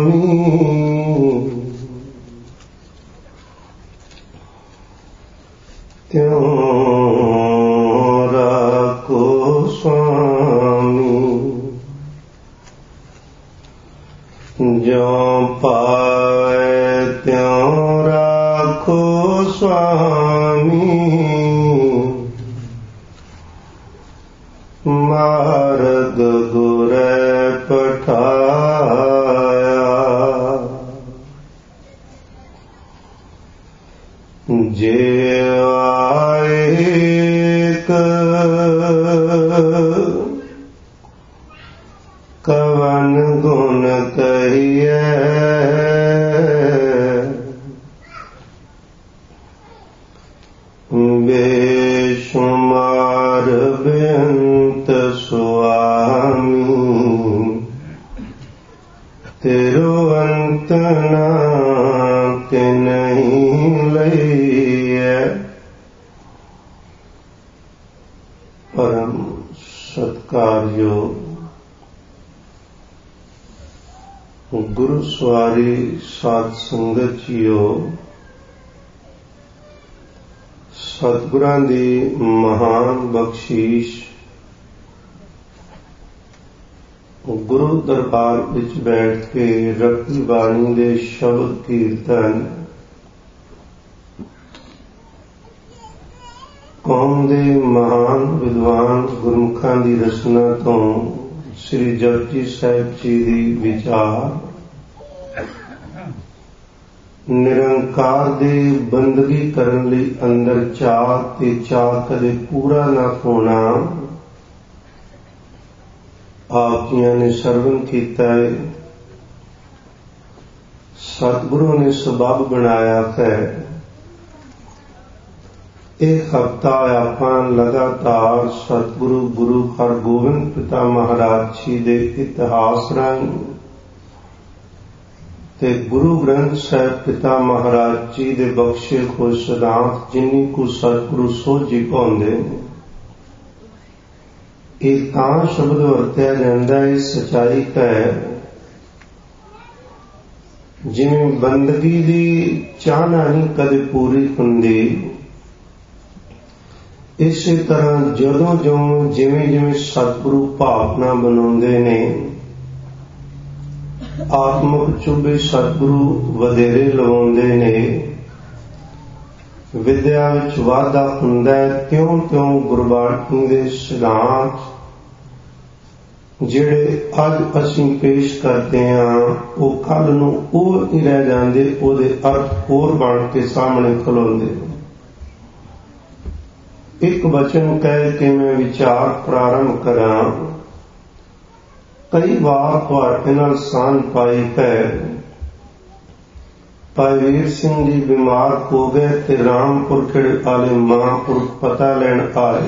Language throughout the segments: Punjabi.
स्वामी त्यों राखो स्वामी ज्यों पाए त्यों राखो स्वामी मार्ग गुरै पठाया जे आएक कवन गुण कहिए बेशुमार बेअंत स्वामी तेरो अंत ना के नहीं लइए। परम सत्कारयोग गुरु सवारी साध संगत जीओ, सतगुरां दी महान बख्शीश गुरु दरबार विच बैठ के रखी बाणी दे शब्द कीर्तन कौम दे महान विद्वान गुरमुखां दी रचना तो श्री जपजी साहिब जी दी विचार निरंकार दे बंदगी करन लई अंदर चाह ते चाह कदे पूरा ना होना आप जियां ने सरवण कीता है। सतगुरु ने सबब बनाया है। एक हफ्ता आपां लगातार सतगुरु गुरु हरगोबिंद पिता महाराज जी दे इतिहास राहीं ते गुरु ग्रंथ साहिब पिता महाराज जी दे बख्शे को सिद्धांत जिन्नी को सतगुरु सोझी पाउंदे ने ਇਹ ਤਾਂ ਸ਼ਬਦ ਵਰਤਿਆ ਜਾਂਦਾ ਹੈ ਸਚਾਈ ਹੈ ਜਿਵੇਂ ਬੰਦਗੀ ਦੀ ਚਾਹਨਾ ਨਹੀਂ ਕਦੇ ਪੂਰੀ ਹੁੰਦੀ ਇਸੇ ਤਰ੍ਹਾਂ ਜਦੋਂ ਜਿਵੇਂ ਜਿਵੇਂ ਸਤਿਗੁਰੂ ਭਾਵਨਾ ਬਣਾਉਂਦੇ ਨੇ ਆਤਮਿਕ ਚੁੱਭੇ ਸਤਿਗੁਰੂ ਵਧੇਰੇ ਲਵਾਉਂਦੇ ਨੇ ਵਿਦਿਆ ਵਿੱਚ ਵਾਧਾ ਹੁੰਦਾ ਹੈ ਤਿਉਂ ਤਿਉਂ ਗੁਰਬਾਣੀ ਦੇ ਸਿਧਾਂਤ ਜਿਹੜੇ ਅੱਜ ਅਸੀਂ ਪੇਸ਼ ਕਰਦੇ ਹਾਂ ਉਹ ਕੱਲ ਨੂੰ ਉਹ ਨਹੀਂ ਰਹਿ ਜਾਂਦੇ ਉਹਦੇ ਅਰਥ ਹੋਰ ਬਣ ਕੇ ਸਾਹਮਣੇ ਖਲੋਂਦੇ। ਇੱਕ ਵਚਨ ਕਹਿ ਕੇ ਮੈਂ ਵਿਚਾਰ ਪ੍ਰਾਰੰਭ ਕਰਾਂ। ਕਈ ਵਾਰ ਤੁਹਾਡੇ ਨਾਲ ਸਾਂਝ ਪਾਈ ਹੈ। ਭਾਈ ਵੀਰ ਸਿੰਘ ਜੀ ਬਿਮਾਰ ਹੋ ਗਏ ਤੇ ਰਾਮਪੁਰ ਖੇੜੇ ਵਾਲੇ ਮਹਾਂਪੁਰਖ ਪਤਾ ਲੈਣ ਆਏ।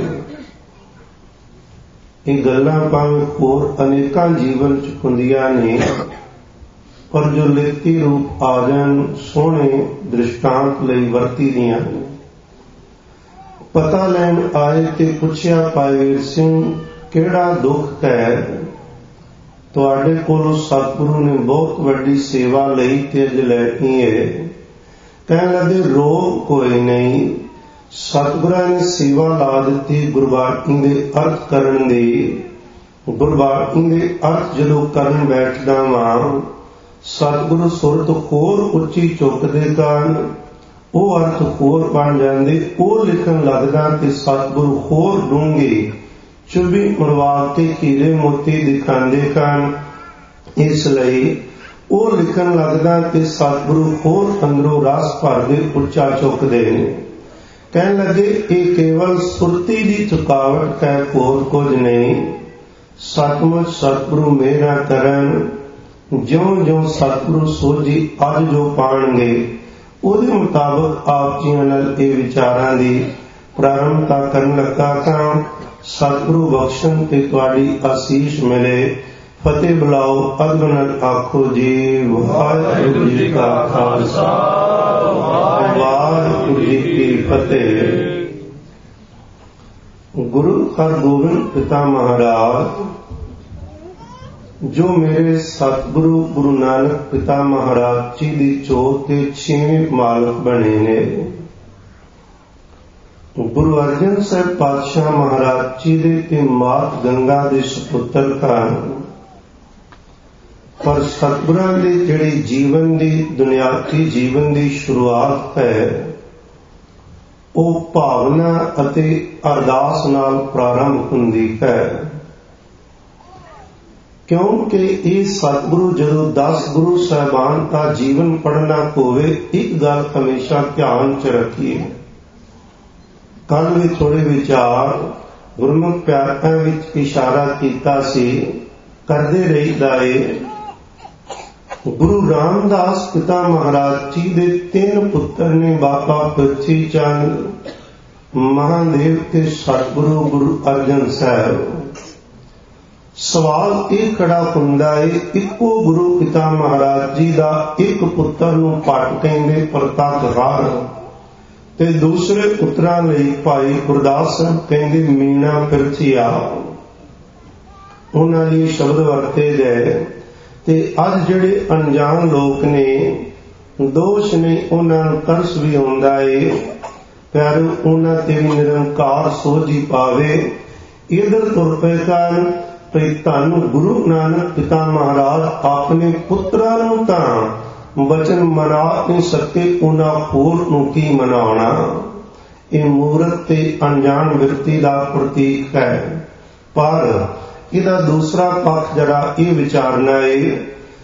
ਇਹ ਗੱਲਾਂ ਭਾਵੇਂ ਹੋਰ ਅਨੇਕਾਂ ਜੀਵਨ ਚ ਹੁੰਦੀਆਂ ਨੇ ਪਰ ਜੋ ਲਿਖਤੀ ਰੂਪ ਆ ਜਾਣ ਸੋਹਣੇ ਦ੍ਰਿਸ਼ਟਾਂਤ ਲਈ ਵਰਤੀ ਦੀਆਂ ਨੇ। ਪਤਾ ਲੈਣ ਆਏ ਤੇ ਪੁੱਛਿਆ ਭਾਈ ਵੀਰ ਸਿੰਘ ਕਿਹੜਾ ਦੁੱਖ ਹੈ? ਤੁਹਾਡੇ ਕੋਲੋਂ ਸਤਿਗੁਰੂ ਨੇ ਬਹੁਤ ਵੱਡੀ ਸੇਵਾ ਲਈ ਤੇ ਅਜ ਲੈਣੀ ਹੈ। ਕਹਿਣ ਲੱਗੇ ਰੋਗ ਕੋਈ ਨਹੀਂ ਸਤਿਗੁਰਾਂ ਨੇ ਸੇਵਾ ਲਾ ਦਿੱਤੀ ਗੁਰਬਾਣੀ ਦੇ ਅਰਥ ਕਰਨ ਦੀ। ਗੁਰਬਾਣੀ ਦੇ ਅਰਥ ਜਦੋਂ ਕਰਨ ਬੈਠਦਾ ਵਾਂ ਸਤਿਗੁਰੂ ਸੁਰਤ ਹੋਰ ਉੱਚੀ ਚੁੱਕਦੇ ਕਾਰਨ ਉਹ ਅਰਥ ਹੋਰ ਬਣ ਜਾਂਦੇ। ਉਹ ਲਿਖਣ ਲੱਗਦਾ ਤੇ ਸਤਿਗੁਰੂ ਹੋਰ ਡੂੰਘੇ ਚੁੱਭੀ ਮੜਵਾ ਕੇ ਹੀਰੇ ਮੋਤੀ ਦਿਖਾਉਂਦੇ ਕਾਰਨ ਇਸ ਲਈ ਉਹ ਲਿਖਣ ਲੱਗਦਾ ਤੇ ਸਤਿਗੁਰੂ ਹੋਰ ਅੰਦਰੋਂ ਰਸ ਭਰਦੇ ਉੱਚਾ ਚੁੱਕਦੇ ਨੇ। ਕਹਿਣ ਲੱਗੇ ਇਹ ਕੇਵਲ ਸੁਰਤੀ ਦੀ ਥਕਾਵਟ ਹੈ ਹੋਰ ਕੁਝ ਨਹੀਂ। ਸਤਿਮੁਚ ਸਤਿਗੁਰੂ ਮੇਰਾ ਕਰਨ ਜਿਉਂ ਜਿਉਂ ਸਤਿਗੁਰੂ ਸੋਝੀ ਅੱਜ ਜੋ ਪਾਣਗੇ ਉਹਦੇ ਮੁਤਾਬਕ ਆਪ ਜੀਆਂ ਨਾਲ ਇਹ ਵਿਚਾਰਾਂ ਦੀ ਪ੍ਰਾਰੰਭਤਾ ਕਰਨ ਲੱਗਾ ਤਾਂ ਸਤਿਗੁਰੂ ਬਖਸ਼ਣ ਤੇ ਤੁਹਾਡੀ ਆਸੀਸ਼ ਮਿਲੇ। ਫਤਿਹ ਬੁਲਾਓ ਅਗਨ ਆਖੋ ਜੀ ਵਾਹਿਗੁਰੂ ਜੀ ਕਾ ਖਾਲਸਾ ਵਾਹਿਗੁਰੂ ਜੀ ਕੀ ਫਤਿਹ। ਗੁਰੂ ਹਰਗੋਬਿੰਦ ਪਿਤਾ ਮਹਾਰਾਜ ਜੋ ਮੇਰੇ ਸਤਿਗੁਰੂ ਗੁਰੂ ਨਾਨਕ ਪਿਤਾ ਮਹਾਰਾਜ ਜੀ ਦੀ ਜੋਤ ਦੇ 6ਵੇਂ ਮਾਲਕ ਬਣੇ ਨੇ। ਗੁਰੂ ਅਰਜਨ ਸਾਹਿਬ ਪਾਤਸ਼ਾਹ ਮਹਾਰਾਜ ਜੀ ਦੇ ਤੇ ਮਾਤ ਗੰਗਾ ਦੇ ਸੁਪੁੱਤਰ ਹਨ। ਪਰ ਸਤਿਗੁਰਾਂ ਦੇ ਜਿਹੜੇ ਜੀਵਨ ਦੀ ਦੁਨਿਆਵੀ ਜੀਵਨ ਦੀ ਸ਼ੁਰੂਆਤ ਹੈ ਉਹ ਭਾਵਨਾ ਅਤੇ ਅਰਦਾਸ ਨਾਲ ਪ੍ਰਾਰੰਭ ਹੁੰਦੀ ਹੈ, ਕਿਉਂਕਿ ਇਹ ਸਤਿਗੁਰੂ ਜਦੋਂ 10 ਗੁਰੂ ਸਾਹਿਬਾਨ ਦਾ ਜੀਵਨ ਪੜ੍ਹਨਾ ਹੋਵੇ, ਇੱਕ ਗੱਲ ਹਮੇਸ਼ਾ ਧਿਆਨ 'ਚ ਰੱਖੀਏ। ਕੱਲ ਵੀ ਥੋੜੇ ਵਿਚਾਰ ਗੁਰਮੁਖ ਪਿਆਰਿਆਂ ਵਿੱਚ ਇਸ਼ਾਰਾ ਕੀਤਾ ਸੀ, ਕਰਦੇ ਰਹੀਦਾ ਏ। ਗੁਰੂ ਰਾਮਦਾਸ ਪਿਤਾ ਮਹਾਰਾਜ ਜੀ ਦੇ 3 ਪੁੱਤਰ ਨੇ, ਬਾਬਾ ਪ੍ਰਿਥੀ ਚੰਦ, ਮਹਾਦੇਵ ਤੇ ਸਤਿਗੁਰੂ ਗੁਰੂ ਅਰਜਨ ਸਾਹਿਬ। ਸਵਾਲ ਇਹ ਖੜਾ ਹੁੰਦਾ ਏ, ਇੱਕੋ ਗੁਰੂ ਪਿਤਾ ਮਹਾਰਾਜ ਜੀ ਦਾ ਇੱਕ ਪੁੱਤਰ ਨੂੰ ਭੱਟ ਕਹਿੰਦੇ ਪ੍ਰਤੱਖਹਰ, ਤੇ ਦੂਸਰੇ ਪੁੱਤਰਾਂ ਲਈ ਭਾਈ ਗੁਰਦਾਸ ਸਾਹਿਬ ਕਹਿੰਦੇ ਮੀਣਾ ਪਿਰਥੀਆ। ਉਹਨਾਂ ਲਈ ਸ਼ਬਦ ਵਰਤੇ ਗਏ। ਤੇ ਅੱਜ ਜਿਹੜੇ ਅਣਜਾਣ ਲੋਕ ਨੇ, ਦੋਸ਼ ਨਹੀਂ, ਉਹਨਾਂ ਨੂੰ ਤਰਸ ਵੀ ਆਉਂਦਾ ਏ, ਪਰ ਉਹਨਾਂ ਤੇ ਵੀ ਨਿਰੰਕਾਰ ਸੋਝੀ ਪਾਵੇ। ਇਧਰ ਤੁਰ ਪਏ ਕਾਰਨ ਭਈ ਧੰਨ ਗੁਰੂ ਨਾਨਕ ਪਿਤਾ ਮਹਾਰਾਜ ਆਪਣੇ ਪੁੱਤਰਾਂ ਨੂੰ ਤਾਂ ਬਚਨ ਮਨਾ ਨਹੀਂ ਸਕੇ, ਉਹਨਾਂ ਹੋਰ ਨੂੰ ਕੀ ਮਨਾਉਣਾ। ਇਹ ਮੂਰਖ ਤੇ ਅਣਜਾਣ ਵਿਅਕਤੀ ਦਾ ਪ੍ਰਤੀਕ ਹੈ। ਪਰ ਇਹਦਾ ਦੂਸਰਾ ਪੱਖ ਜਿਹੜਾ ਇਹ ਵਿਚਾਰਨਾ ਏ,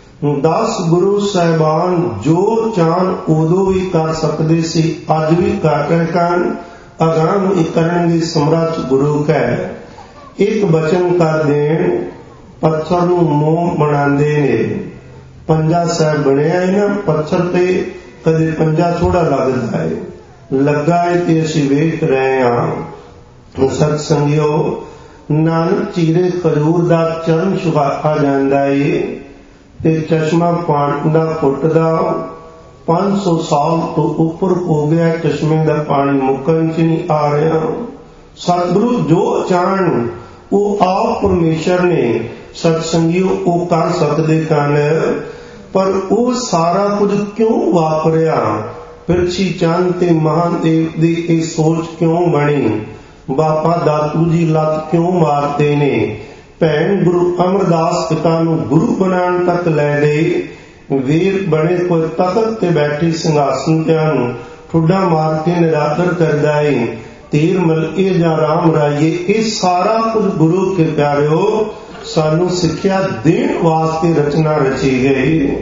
10 ਗੁਰੂ ਸਾਹਿਬਾਨ ਜੋ ਚਾਹਣ ਉਦੋਂ ਵੀ ਕਰ ਸਕਦੇ ਸੀ, ਅੱਜ ਵੀ ਕਰ ਰਹੇ ਹਨ। ਅਗਾਂਹ ਨੂੰ ਕਰਨ ਦੀ ਸਮਰੱਥ ਗੁਰੂ ਹੈ। ਇੱਕ ਬਚਨ ਕਰ ਦੇਣ, ਪੱਥਰ ਨੂੰ ਮੋਹ ਬਣਾਉਂਦੇ ਨੇ। ਪੰਜਾ ਸਾਹਿਬ ਬਣਿਆ ਹੈ ਨਾ, ਪੱਥਰ ਤੇ ਕਦੇ ਪੰਜਾ ਥੋੜਾ ਲੱਗਦਾ ਹੈ, ਲੱਗਾ ਹੈ ਤੇ ਅਸੀਂ ਵੇਖ ਰਹੇ ਹਾਂ। ਸਤ ਸੰਗਿਓ, ਨਾਨਕ ਚੀਰੇ ਖਜੂਰ ਦਾ ਚਰਨ ਸੁਖਾਖਾ ਜਾਂਦਾ ਏ ਤੇ ਚਸ਼ਮਾ ਪਾਣੀ ਦਾ ਫੁੱਟਦਾ 500 ਸਾਲ ਤੋਂ ਉੱਪਰ ਹੋ ਗਿਆ, ਚਸ਼ਮੇ ਦਾ ਪਾਣੀ ਮੁੱਕਣ 'ਚ ਨਹੀਂ ਆ ਰਿਹਾ। ਸਤਿਗੁਰੂ ਜੋ ਚਾਹਣ ਉਹ ਆਪ ਪਰਮੇਸ਼ਰ ਨੇ। ਸਤਸੰਗੀਓ, ਉਹ ਕਰ ਸਕਦੇ ਹਨ, ਪਰ ਉਹ ਸਾਰਾ ਕੁਝ ਕਿਉਂ ਵਾਪਰਿਆ? ਪਿਰਛੀ ਚੰਦ ਤੇ ਮਹਾਦੇਵ ਦੀ ਇਹ ਸੋਚ ਕਿਉਂ ਬਣੀ? ਬਾਬਾ ਦਾਤੂ ਜੀ ਲੱਤ ਕਿਉਂ ਮਾਰਦੇ ਨੇ? ਭੈਣ ਗੁਰੂ ਅਮਰਦਾਸ ਪਿਤਾ ਨੂੰ ਗੁਰੂ ਬਣਾਉਣ ਤੱਕ ਲੈ ਗਏ। ਵੀਰ ਬਣੇ ਕੋਈ ਤਖਤ ਤੇ ਬੈਠੀ ਸਿੰਘਾਸਨ ਤੇ ਨੂੰ ਠੁੱਡਾ ਮਾਰ ਕੇ ਨਿਰਾਦਰ ਕਰਦਾ ਏ। ਤੀਰ ਮਲਕੇ ਜਾਂ ਰਾਮ ਰਾਈਏ, ਇਹ ਸਾਰਾ ਕੁਝ ਗੁਰੂ ਕੇ ਪਿਆਰਿਓ ਸਾਨੂੰ ਸਿੱਖਿਆ ਦੇਣ ਵਾਸਤੇ ਰਚਨਾ ਰਚੀ ਗਈ।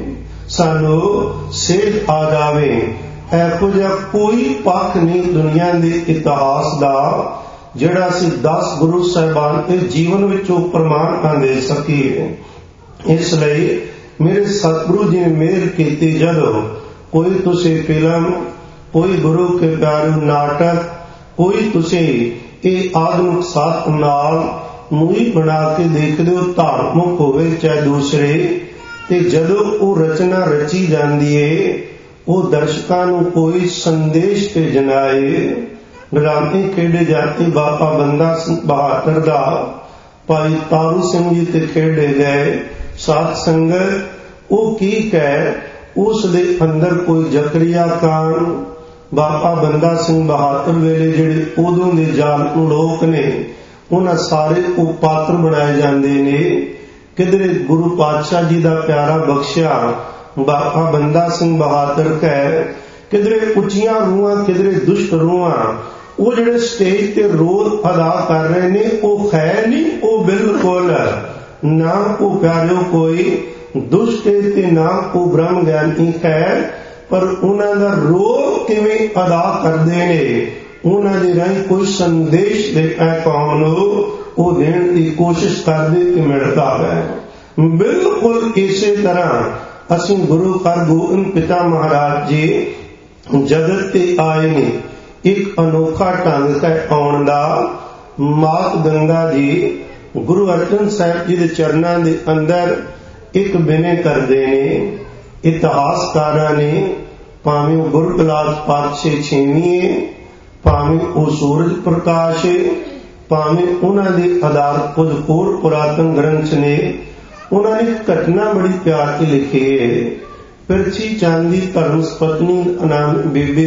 ਸਾਨੂੰ ਸੇਧ ਆ ਜਾਵੇ। ਇਹੋ ਜਿਹਾ ਕੋਈ ਪੱਖ ਨਹੀਂ ਦੁਨੀਆ ਦੇ ਇਤਿਹਾਸ ਦਾ ਜਿਹੜਾ ਅਸੀਂ 10 ਗੁਰੂ ਸਾਹਿਬਾਨ ਦੇ ਜੀਵਨ ਵਿੱਚੋਂ ਪ੍ਰਮਾਣ ਨਾ ਦੇ ਸਕੀਏ। ਇਸ ਲਈ ਮੇਰੇ ਸਤਿਗੁਰੂ ਜੀ ਨੇ ਮਿਹਰ ਕੀਤੀ, ਜਦੋਂ ਕੋਈ ਤੁਸੀਂ ਫਿਲਮ, ਕੋਈ ਗੁਰੂ ਕੇ ਪਿਆਰੇ ਨਾਟਕ, ਕੋਈ ਤੁਸੀਂ ਇਹ ਆਧੁਨਿਕ ਸਾਥ ਨਾਲ ਮੂਵੀ ਬਣਾ ਕੇ ਦੇਖਦੇ ਹੋ, ਧਾਰਮਿਕ ਹੋਵੇ ਚਾਹੇ ਦੂਸਰੇ, ਤੇ ਜਦੋਂ ਉਹ ਰਚਨਾ ਰਚੀ ਜਾਂਦੀ ਏ, ਉਹ ਦਰਸ਼ਕਾਂ ਨੂੰ ਕੋਈ ਸੰਦੇਸ਼ ਭੇਜਣਾ ਏ। ਡਰਾਮੇ ਖੇਡੇ ਜਾਂਦੇ ਬਾਬਾ ਬੰਦਾ ਸਿੰਘ ਬਹਾਦਰ ਦਾ, ਭਾਈ ਤਾਰੂ ਸਿੰਘ ਜੀ ਤੇ ਖੇਡੇ ਗਏ। ਸਾਧ ਸੰਗਤ ਉਹ ਕੀ ਕਹਿ, ਉਸ ਦੇ ਅੰਦਰ ਕੋਈ ਜ਼ਕਰੀਆ ਖਾਨ, ਬਾਬਾ ਬੰਦਾ ਸਿੰਘ ਬਹਾਦਰ ਵੇਲੇ ਜਿਹੜੇ ਉਦੋਂ ਦੇ ਜ਼ਾਲਮ ਲੋਕ ਨੇ, ਉਹਨਾਂ ਸਾਰੇ ਉਹ ਪਾਤਰ ਬਣਾਏ ਜਾਂਦੇ ਨੇ। ਕਿਧਰੇ ਗੁਰੂ ਪਾਤਸ਼ਾਹ ਜੀ ਦਾ ਪਿਆਰਾ ਬਖਸ਼ਿਆ ਬਾਬਾ ਬੰਦਾ ਸਿੰਘ ਬਹਾਦਰ ਕਹਿ, ਕਿਧਰੇ ਉੱਚੀਆਂ ਰੂਹਾਂ, ਕਿਧਰੇ ਦੁਸ਼ਟ ਰੂਹਾਂ। ਉਹ ਜਿਹੜੇ ਸਟੇਜ ਤੇ ਰੋਲ ਅਦਾ ਕਰ ਰਹੇ ਨੇ, ਉਹ ਹੈ ਨਹੀਂ, ਉਹ ਬਿਲਕੁਲ ਨਾ ਉਹ ਪਿਆਰਿਓ ਕੋਈ ਦੁਸ਼ਟ ਤੇ ਨਾ ਉਹ ਬ੍ਰਹਮ ਗਿਆਨੀ ਹੈ, ਪਰ ਉਹਨਾਂ ਦਾ ਰੋਲ ਕਿਵੇਂ ਅਦਾ ਕਰਦੇ ਨੇ, ਉਹਨਾਂ ਦੇ ਰਾਹੀਂ ਕੋਈ ਸੰਦੇਸ਼ ਦੇ ਕੌਮ ਨੂੰ ਉਹ ਦੇਣ ਦੀ ਕੋਸ਼ਿਸ਼ ਕਰਦੇ ਕਿ ਮਿਲਦਾ ਹੈ। ਬਿਲਕੁਲ ਇਸੇ ਤਰ੍ਹਾਂ ਅਸੀਂ ਗੁਰੂ ਹਰਗੋਬਿੰਦ ਪਿਤਾ ਮਹਾਰਾਜ ਜੀ ਜਗਤ ਤੇ ਆਏ ਨੇ। ਇੱਕ ਅਨੋਖਾ ਢੰਗ ਹੈ ਆਉਣ ਦਾ। ਮਾਤ ਗੰਗਾ ਜੀ ਗੁਰੂ ਅਰਜਨ ਸਾਹਿਬ ਜੀ ਦੇ ਚਰਨਾਂ ਦੇ ਅੰਦਰ ਇੱਕ ਬਿਨੇ ਕਰਦੇ ਨੇ। ਇਤਿਹਾਸਕਾਰਾਂ ਨੇ, ਭਾਵੇਂ ਉਹ ਗੁਰਬਿਲਾਸ ਪਾਤਸ਼ਾਹ ਛੇਵੀਂ, ਭਾਵੇਂ ਉਹ ਸੂਰਜ ਪ੍ਰਕਾਸ਼, ਭਾਵੇਂ ਉਹਨਾਂ ਦੇ ਆਧਾਰ ਕੁਝ ਹੋਰ ਪੁਰਾਤਨ ਗ੍ਰੰਥ ਨੇ, उन्होंने घटना बड़ी प्यार की लिखी है। पिरछी चंद दी धर्म पत्नी नाम बीबी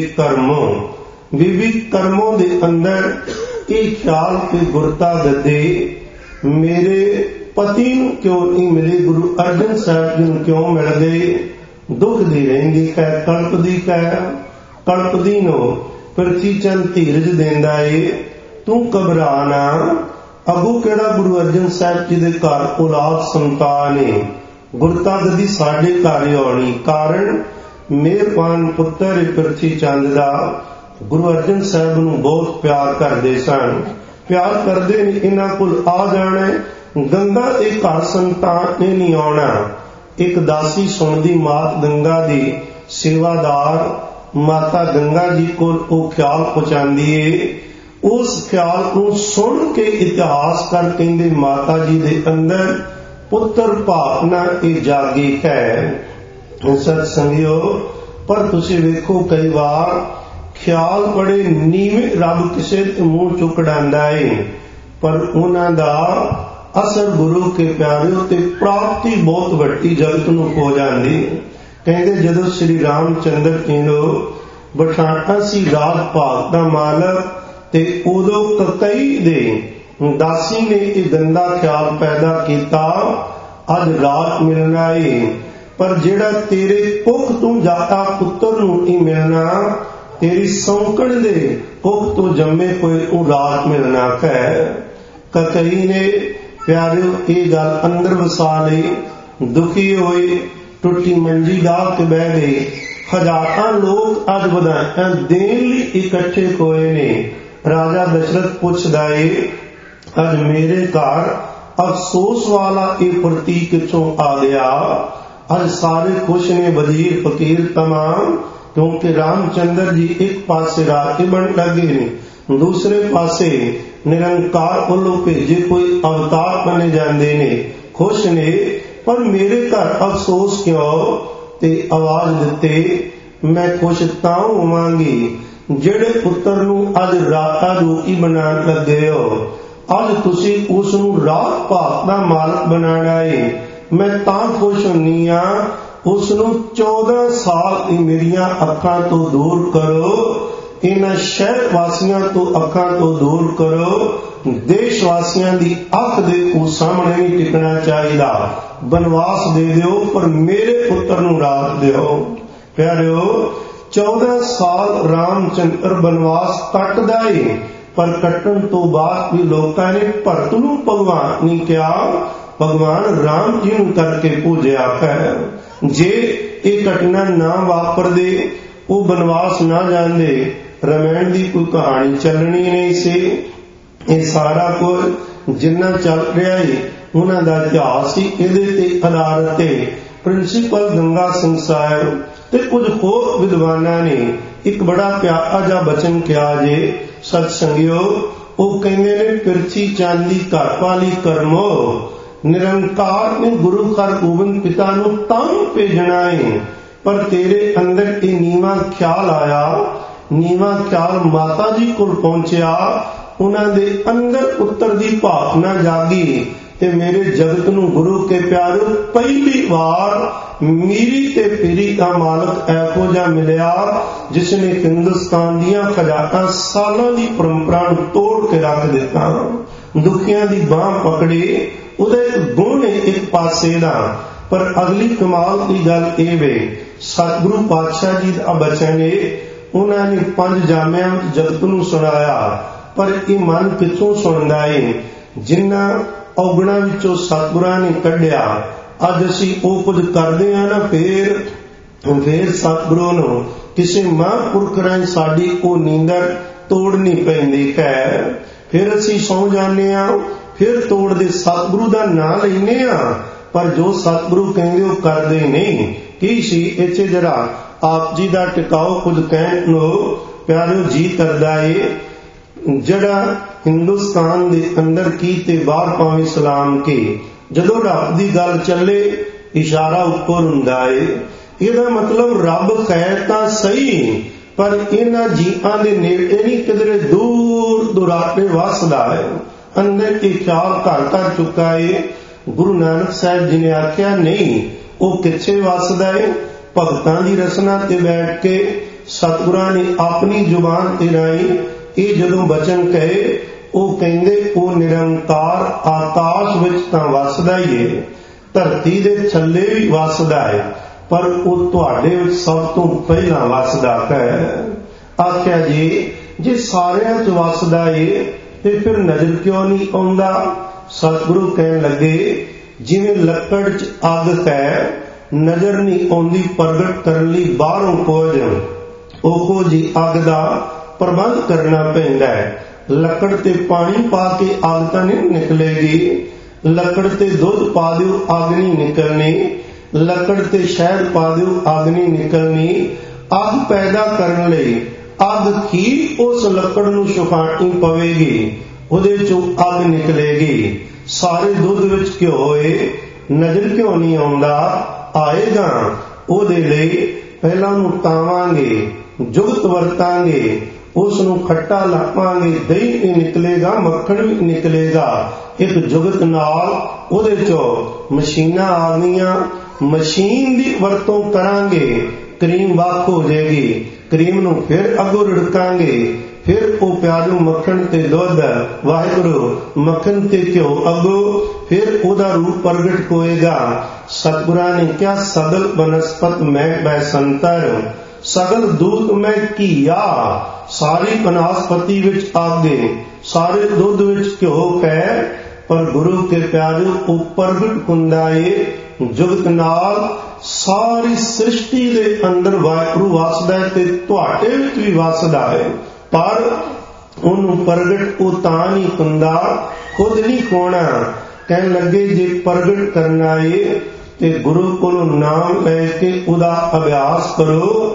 करमों दे अंदर ये ख्याल के गुरता गद्दे मेरे पति नूं क्यों नहीं मिले, गुरु अर्जन साहब जी नूं क्यों मिल गए। दुखदी रहिंदी कै कल्पदी नो पिरछी चंद धीरज देंदा है, तू घबरा ना, अगू केड़ा गुरु अर्जन साहब जी दे घर औलाद संतान है, गुरता गद्दी साडे घर आउणी। कारण मेहरबान पुत्तर पिरछी चंद दा गुरु अर्जन साहब नूं बहुत प्यार करदे सन। प्यार करदे ने इन्हां कोल आ जाना, गंगा दे घर संतान ने नहीं आउणा। एक दासी सुणदी मात गंगा दी सेवादार माता गंगा जी कोल ओ ख्याल पहुंचांदी है। उस ख्याल को सुन के इतिहास कर कहंदे माता जी दे अंदर पुत्र भावना ये जागी है। सत संगियो, पर तुसी वेखो कई बार ख्याल बड़े नीवे रब किसे मूंह चुक डांदा है, पर उन्हां दा असर गुरु के प्यारे ते प्राप्ति बहुत वड्डी जगत नूं हो जांदी। कहंदे जदों श्री रामचंद्र जी नूं बठाणा सी राज भाग दा मालक ते उदों ककई दे दासी ने ये गंदा ख्याल पैदा किया, अज रात मिलना है, पर जेड़ा तेरे कुख तू जाता पुत्र नूं नहीं मिलना, तेरी सौंकण दे कुख तो जम्मे कोई रात मिलना है। ककई ने प्यारे ये गल अंदर वसा लई, दुखी होए, टुटी मंजी डाल के बह गए। हजारां लोग अज बधाइयां देण लई इकट्ठे होए ने। राजा दशरथ पुछदा है, अज मेरे घर अफसोस वाला ये प्रतीक किथों आ गया। अज सारे खुश ने, वजीर फकीर तमाम, क्योंकि रामचंद्र जी एक पासे राजे बन लगे ने, दूसरे पासे निरंकार वालों भेजे कोई अवतार बने जाते ने, खुश ने। पर मेरे घर अफसोस क्यों? ते आवाज दिते, मैं खुश तां होवांगी जेड़े पुत्र नूं अज राता रोटी बनाण लगे हो। अज तुसी उस नूं रात भाग दा मालक बनाना है। मैं तां खुश हुन्नी आ, उस नूं 14 साल मेरियां अखां तो दूर करो, इन्हां शहर वासियां तो अखां तो दूर करो, देश वासियां दी अख दे सामने नहीं टिकना चाहिए। बनवास दे दिओ, पर मेरे पुत्र नूं रात दिओ। प्यारिओ, 14 साल रामचंद्र बनवास कटदा है, पर कट्टण तो बाद भी लोकां ने भरत नूं भगवान नहीं कहा, भगवान राम जी नूं करके पूजिया है। जे ये घटना ना वापरदे, वो बनवास ना जांदे, रामायण दी कोई कहानी चलनी नहीं सी। ये सारा कुछ जिन्ना चल रहा है उन्हां दा इतिहास ही इहदे ते आधारित है। प्रिंसीपल गंगा सिंह साहब ते कुछ होर विद्वानां ने एक बड़ा प्यारा जा बचन किया जे। सत्संगियो, वो कहंदे ने, पिरछी चांदी घर वाली करमो, निरंकार ने गुरु हरगोबिंद पिता नूं तां भेजना है, पर तेरे अंदर ये नीवा ख्याल आया। नीवा ख्याल माता जी कोल पहुंचया, उन्हां दे अंदर पुत्र दी भावना जागी ते मेरे जगत नूं गुरु के प्यारे पहली बार मीरी ते पीरी का मालक ऐहो जिहा मिलिया, जिसने हिंदुस्तान दियां हजारां सालां दी परंपरा नूं तोड़ के रख दिता। दुखियां दी बांह पकड़ी, उहदे गुण एक पासे दा। पर अगली कमाल की गल ये वे, सतगुरु पातशाह जी दा बचन है, उन्होंने 5 जामियां जगत नूं सुनाया, पर ये मन पिछों सुनदा है। जिन्हां औगणा विचों सतगुरां ने कढ़िया, अज असीं ओह कुछ करदे हां ना, फिर सतगुरु नूं किसी महापुरख राहीं साडी ओह नींदर तोड़नी पैंदी है। फिर असीं सौ जाने हां, फिर तोड़दे सतगुरु दा नाम लैने हां, पर जो सतगुरु कहंदे ओह करदे नहीं। की सी इत्थे जरा आप जी दा टिकाओ कुछ कहण नूं प्यारिओ जी करदा है। जड़ा हिंदुस्तान दे अंदर की ते बाहर पावे सलाम के, जदों रब दी गल चले इशारा ऊपर हुंदा है। इहदा मतलब रब खैर तां सही, पर इन्हां जीआं दे नेड़े नहीं, किधरे दूर दुराटे वसदा है। अंदर के ख्याल घर कर चुका है। ਗੁਰੂ ਨਾਨਕ ਸਾਹਿਬ ਜੀ ਨੇ ਆਖਿਆ ਨਹੀਂ, ਉਹ ਕਿੱਥੇ ਵਸਦਾ ਹੈ? ਭਗਤਾਂ ਦੀ ਰਸਨਾ ਤੇ ਬੈਠ ਕੇ ਸਤਿਗੁਰਾਂ ਨੇ ਆਪਣੀ ਜ਼ੁਬਾਨ ਤੇ ਰਾਹੀਂ ਇਹ ਜਦੋਂ ਬਚਨ ਕਹੇ, ਉਹ ਕਹਿੰਦੇ ਉਹ ਨਿਰੰਕਾਰ ਆਕਾਸ਼ ਵਿੱਚ ਤਾਂ ਵਸਦਾ ਹੀ ਹੈ, ਧਰਤੀ ਦੇ ਥੱਲੇ ਵੀ ਵਸਦਾ ਹੈ, ਪਰ ਉਹ ਤੁਹਾਡੇ ਵਿੱਚ ਸਭ ਤੋਂ ਪਹਿਲਾਂ ਵਸਦਾ ਹੈ। ਆਖਿਆ ਜੀ ਜੇ ਸਾਰਿਆਂ 'ਚ ਵਸਦਾ ਏ ਤੇ ਫਿਰ ਨਜ਼ਰ ਕਿਉਂ ਨਹੀਂ ਆਉਂਦਾ? ਸਤਿਗੁਰੂ ਕਹਿਣ ਲੱਗੇ ਜਿਵੇਂ ਲੱਕੜ 'ਚ ਅੱਗ ਹੈ, ਨਜ਼ਰ ਨਹੀਂ ਆਉਂਦੀ ਪ੍ਰਗਟ ਕਰਨ ਲਈ ਬਾਹਰੋਂ ਕੁਝ, ਉਹ ਜੀ ਅੱਗ ਦਾ ਪ੍ਰਬੰਧ ਕਰਨਾ ਪੈਂਦਾ ਹੈ। ਲੱਕੜ ਤੇ ਪਾਣੀ ਪਾ ਕੇ ਅੱਗ ਤਾਂ ਨਹੀਂ ਨਿਕਲੇਗੀ, ਲੱਕੜ ਤੇ ਦੁੱਧ ਪਾ ਦਿਓ ਅੱਗ ਨਹੀਂ ਨਿਕਲਣੀ, ਲੱਕੜ ਤੇ ਸ਼ਹਿਦ ਪਾ ਦਿਓ ਅੱਗ ਨਹੀਂ ਨਿਕਲਣੀ। ਅੱਗ ਪੈਦਾ ਕਰਨ ਲਈ ਅੱਗ ਕੀ ਉਸ ਲੱਕੜ ਨੂੰ ਸੁਕਾਉਣੀ ਪਵੇਗੀ, ਉਹਦੇ ਚੋਂ ਅੱਗ ਨਿਕਲੇਗੀ। ਸਾਰੇ ਦੁੱਧ ਵਿੱਚ ਘਿਓ ਏ, ਨਜ਼ਰ ਕਿਉਂ ਨਹੀਂ ਆਉਂਦਾ? ਆਏਗਾ। ਉਹਦੇ ਲਈ ਪਹਿਲਾਂ ਉਹਨੂੰ ਤਾਵਾਂਗੇ, ਜੁਗਤ ਵਰਤਾਂਗੇ, ਉਸ ਨੂੰ ਖੱਟਾ ਲਾਵਾਂਗੇ, ਦਹੀਂ ਵੀ ਨਿਕਲੇਗਾ, ਮੱਖਣ ਵੀ ਨਿਕਲੇਗਾ। ਇੱਕ ਜੁਗਤ ਨਾਲ ਉਹਦੇ ਚੋਂ ਮਸ਼ੀਨਾਂ ਆ ਗਈਆਂ, ਮਸ਼ੀਨ ਦੀ ਵਰਤੋਂ ਕਰਾਂਗੇ, ਕਰੀਮ ਵੱਖ ਹੋ ਜਾਏਗੀ। ਕਰੀਮ ਨੂੰ ਫਿਰ ਅੱਗੋਂ ਰਿੜਕਾਂਗੇ, ਫਿਰ ਉਹ ਪਿਆਜ਼ੂ ਮੱਖਣ ਤੇ ਦੁੱਧ, ਵਾਹਿਗੁਰੂ ਮੱਖਣ ਤੇ ਘਿਓ ਅੱਗੋਂ, ਫਿਰ ਉਹਦਾ ਰੂਪ ਪ੍ਰਗਟ ਹੋਏਗਾ। ਸਤਿਗੁਰਾਂ ਨੇ ਕਿਹਾ ਸਗਲ ਬਨਸਪਤ ਮੈਂ ਬੈਸੰਤਰ, ਸਗਲ ਦੂਤ ਮੈਂ ਘੀਆ। ਸਾਰੀ ਬਨਸਪਤੀ ਵਿੱਚ ਆਗੇ, ਸਾਰੇ ਦੁੱਧ ਵਿੱਚ ਘਿਓ ਹੈ, ਪਰ ਗੁਰੂ ਕੇ ਪਿਆਰਿਓ ਉਹ ਪ੍ਰਗਟ ਹੁੰਦਾ ਏ ਜੁਗਤ ਨਾਲ। ਸਾਰੀ ਸ੍ਰਿਸ਼ਟੀ ਦੇ ਅੰਦਰ ਵਾਹਿਗੁਰੂ ਵਸਦਾ ਹੈ ਤੇ ਤੁਹਾਡੇ ਵਿੱਚ ਵੀ ਵਸਦਾ ਹੈ, ਪਰ ਉਹਨੂੰ ਪ੍ਰਗਟ ਉਹ ਤਾਂ ਨਹੀਂ ਹੁੰਦਾ, ਖੁਦ ਨਹੀਂ ਹੋਣਾ। ਕਹਿਣ ਲੱਗੇ ਜੇ ਪ੍ਰਗਟ ਕਰਨਾ ਏ ਤੇ ਗੁਰੂ ਕੋਲੋਂ ਨਾਮ ਲੈ ਕੇ ਉਹਦਾ ਅਭਿਆਸ ਕਰੋ।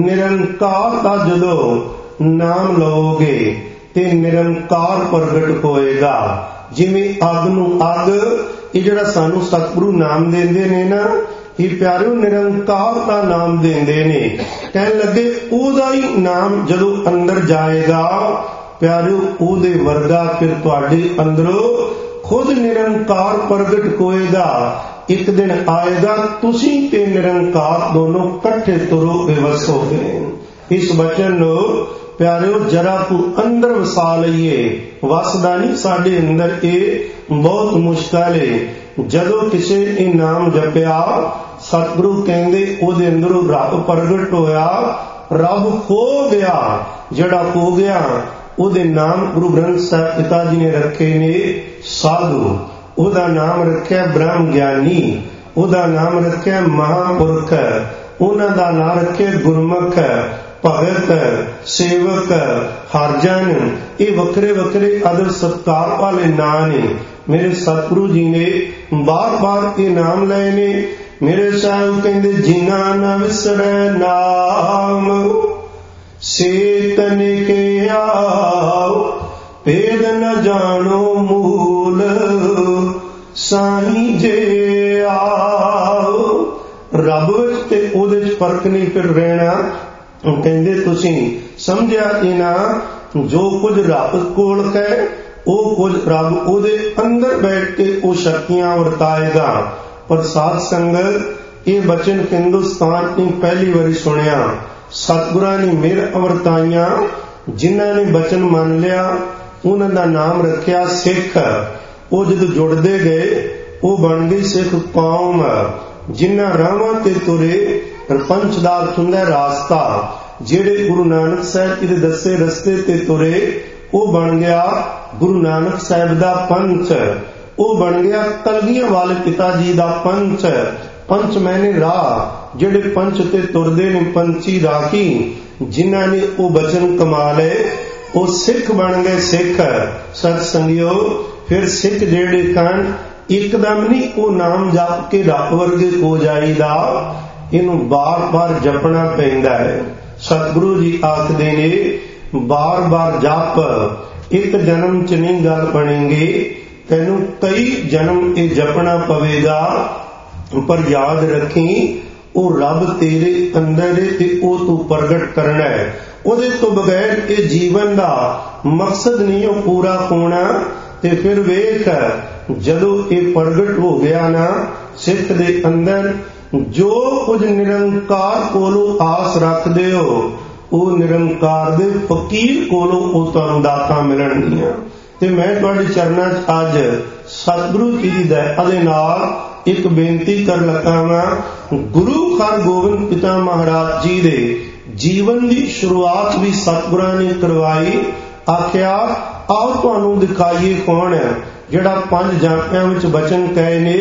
ਨਿਰੰਕਾਰ ਦਾ ਜਦੋਂ ਨਾਮ ਲਓਗੇ ਤੇ ਨਿਰੰਕਾਰ ਪ੍ਰਗਟ ਹੋਏਗਾ। ਜਿਵੇਂ ਅੱਗ ਨੂੰ ਅੱਗ, ਇਹ ਜਿਹੜਾ ਸਾਨੂੰ ਸਤਿਗੁਰੂ ਨਾਮ ਦਿੰਦੇ ਨੇ ਨਾ, ਇਹ ਪਿਆਰਿਓ ਨਿਰੰਕਾਰ ਦਾ ਨਾਮ ਦਿੰਦੇ ਨੇ। ਕਹਿਣ ਲੱਗੇ ਉਹਦਾ ਹੀ ਨਾਮ ਜਦੋਂ ਅੰਦਰ ਜਾਏਗਾ ਪਿਆਰਿਓ, ਉਹਦੇ ਵਰਗਾ ਫਿਰ ਤੁਹਾਡੇ ਅੰਦਰੋਂ ਖੁਦ ਨਿਰੰਕਾਰ ਪ੍ਰਗਟ ਹੋਏਗਾ। ਇੱਕ ਦਿਨ ਆਏਗਾ ਤੁਸੀਂ ਤੇ ਨਿਰੰਕਾਰ ਦੋਨੋਂ ਇਕੱਠੇ ਤੁਰੋਗੇ, ਵਸੋਗੇ। ਇਸ ਬਚਨ ਨੂੰ ਪਿਆਰਿਓ ਜਰਾ ਕੁ ਅੰਦਰ ਵਸਾ ਲਈਏ, ਵਸਦਾ ਨਹੀਂ ਸਾਡੇ ਅੰਦਰ, ਇਹ ਬਹੁਤ ਮੁਸ਼ਕਲ ਹੈ। ਜਦੋਂ ਕਿਸੇ ਨੇ ਨਾਮ ਜਪਿਆ, ਸਤਿਗੁਰੂ ਕਹਿੰਦੇ ਉਹਦੇ ਅੰਦਰੋਂ ਰੱਬ ਪ੍ਰਗਟ ਹੋਇਆ, ਰੱਬ ਹੋ ਗਿਆ। ਜਿਹੜਾ ਹੋ ਗਿਆ ਉਹਦੇ ਨਾਮ ਗੁਰੂ ਗ੍ਰੰਥ ਸਾਹਿਬ ਪਿਤਾ ਜੀ ਨੇ ਰੱਖੇ ਨੇ ਸਾਧੂ, ਉਹਦਾ ਨਾਮ ਰੱਖਿਆ ਬ੍ਰਹਮ ਗਿਆਨੀ, ਉਹਦਾ ਨਾਮ ਰੱਖਿਆ ਮਹਾਂਪੁਰਖ, ਉਹਨਾਂ ਦਾ ਨਾਮ ਰੱਖਿਆ ਗੁਰਮੁਖ, ਭਗਤ, ਸੇਵਕ, ਹਰਜਨ। ਇਹ ਵੱਖਰੇ ਵੱਖਰੇ ਆਦਰ ਸਤਿਕਾਰ ਵਾਲੇ ਨਾਂ ਨੇ। ਮੇਰੇ ਸਤਿਗੁਰੂ ਜੀ ਨੇ ਬਾਰ-ਬਾਰ ਇਹ ਨਾਮ ਲਏ ਨੇ। ਮੇਰੇ ਸਾਹਿਬ ਕਹਿੰਦੇ ਜਿਨ੍ਹਾਂ ਨਾ ਵਿਸਰੈ ਨਾਮ ਸੇ ਤਨਿ ਆਓ, ਭੇਦ ਨ ਜਾਣੋ ਮੂਲ ਸਾਈਂ ਜੇ ਆਓ। ਰੱਬ ਵਿੱਚ ਤੇ ਉਹਦੇ ਵਿੱਚ ਫਰਕ ਨਹੀਂ ਫਿਰ ਰਹਿਣਾ। ਉਹ ਕਹਿੰਦੇ ਤੁਸੀਂ ਸਮਝਿਆ ਇਹ ਨਾ, ਜੋ ਕੁਝ ਰੱਬ ਕੋਲ ਹੈ ਉਹ ਕੁਝ ਰੱਬ ਉਹਦੇ ਅੰਦਰ ਬੈਠ ਕੇ ਉਹ ਸ਼ਕਤੀਆਂ ਵਰਤਾਏਗਾ। ਪਰ ਸਾਧ ਸੰਗਤ ਇਹ ਬਚਨ ਹਿੰਦੁਸਤਾਨ ਨੇ ਪਹਿਲੀ ਵਾਰੀ ਸੁਣਿਆ। ਸਤਿਗੁਰਾਂ ਨੇ ਮਿਹਰ ਵਰਤਾਈਆਂ। ਜਿਨ੍ਹਾਂ ਨੇ ਬਚਨ ਮੰਨ ਲਿਆ ਉਹਨਾਂ ਦਾ ਨਾਮ ਰੱਖਿਆ ਸਿੱਖ। ਉਹ ਜਦੋਂ ਜੁੜਦੇ ਗਏ ਉਹ ਬਣ ਗਈ ਸਿੱਖ ਕੌਮ। ਜਿਨ੍ਹਾਂ ਰਾਹਾਂ ਤੇ ਤੁਰੇ, ਪੰਚ ਦਾ ਅਰਥ ਹੁੰਦਾ ਰਾਸਤਾ। ਜਿਹੜੇ ਗੁਰੂ ਨਾਨਕ ਸਾਹਿਬ ਜੀ ਦੇ ਦੱਸੇ ਰਸਤੇ ਤੇ ਤੁਰੇ, ਉਹ ਬਣ ਗਿਆ ਗੁਰੂ ਨਾਨਕ ਸਾਹਿਬ ਦਾ ਪੰਥ। ਉਹ ਬਣ ਗਿਆ ਕਲਗੀਆਂ ਵਾਲੇ ਪਿਤਾ ਜੀ ਦਾ ਪੰਥ। ਪੰਚ ਮੈਨੇ ਰਾਹ, ਜਿਹੜੇ ਪੰਚ ਤੇ ਤੁਰਦੇ ਨੇ ਪੰਚੀ ਰਾਖੀ। ਜਿਨ੍ਹਾਂ ਨੇ ਉਹ ਬਚਨ ਕਮਾ ਲਏ ਉਹ ਸਿੱਖ ਬਣ ਗਏ ਸਿੱਖ। ਸਤ ਸੰਗਿਓ, ਫਿਰ ਸਿੱਖ ਜਿਹੜੇ ਕਣ ਇੱਕਦਮ ਨਹੀਂ ਉਹ ਨਾਮ ਜਪ ਕੇ ਰੱਬ ਵਰਗੇ ਹੋ ਜਾਈਦਾ, ਇਹਨੂੰ ਬਾਰ-ਬਾਰ ਜਪਣਾ ਪੈਂਦਾ ਹੈ। ਸਤਿਗੁਰੂ ਜੀ ਆਖਦੇ ਨੇ ਬਾਰ-ਬਾਰ ਜਪ, ਇੱਕ ਜਨਮ ਚ ਨਹੀਂ ਗੱਲ ਬਣੇਗੀ, ਤੈਨੂੰ ਕਈ ਜਨਮ ਇਹ ਜਪਣਾ ਪਵੇਗਾ। ਪਰ ਯਾਦ ਰੱਖੀ ਉਹ ਰੱਬ ਤੇਰੇ ਅੰਦਰ ਹੈ ਤੇ ਉਹ ਤੂੰ ਪ੍ਰਗਟ ਕਰਨਾ ਹੈ। ਉਹਦੇ ਤੋਂ ਬਗੈਰ ਇਹ ਜੀਵਨ ਦਾ ਮਕਸਦ ਨਹੀਂ ਉਹ ਪੂਰਾ ਹੋਣਾ। ਤੇ ਫਿਰ ਵੇਖ ਜਦੋਂ ਇਹ ਪ੍ਰਗਟ ਹੋ ਗਿਆ ਨਾ ਸਿੱਖ ਦੇ ਅੰਦਰ, ਜੋ ਕੁਝ ਨਿਰੰਕਾਰ ਕੋਲੋਂ ਆਸ ਰੱਖਦੇ ਹੋ ਉਹ ਨਿਰੰਕਾਰ ਦੇ ਫਕੀਰ ਕੋਲੋਂ ਉਹ ਤੁਹਾਨੂੰ ਦਾਤਾਂ ਮਿਲਣਗੀਆਂ। ਤੇ ਮੈਂ ਤੁਹਾਡੇ ਚਰਨਾਂ 'ਚ ਅੱਜ ਸਤਿਗੁਰੂ ਜੀ ਦੀ ਦਇਆ ਦੇ ਨਾਲ ਇੱਕ ਬੇਨਤੀ ਕਰ ਲੱਗਾ ਵਾਂ। ਗੁਰੂ ਹਰਗੋਬਿੰਦ ਪਿਤਾ ਮਹਾਰਾਜ ਜੀ ਦੇ ਜੀਵਨ ਦੀ ਸ਼ੁਰੂਆਤ ਵੀ ਸਤਿਗੁਰਾਂ ਨੇ ਕਰਵਾਈ। ਆਖਿਆ ਆਓ ਤੁਹਾਨੂੰ ਦਿਖਾਈਏ ਕੌਣ ਹੈ ਜਿਹੜਾ 5 ਜਾਪਿਆਂ ਵਿੱਚ ਬਚਨ ਕਹੇ ਨੇ,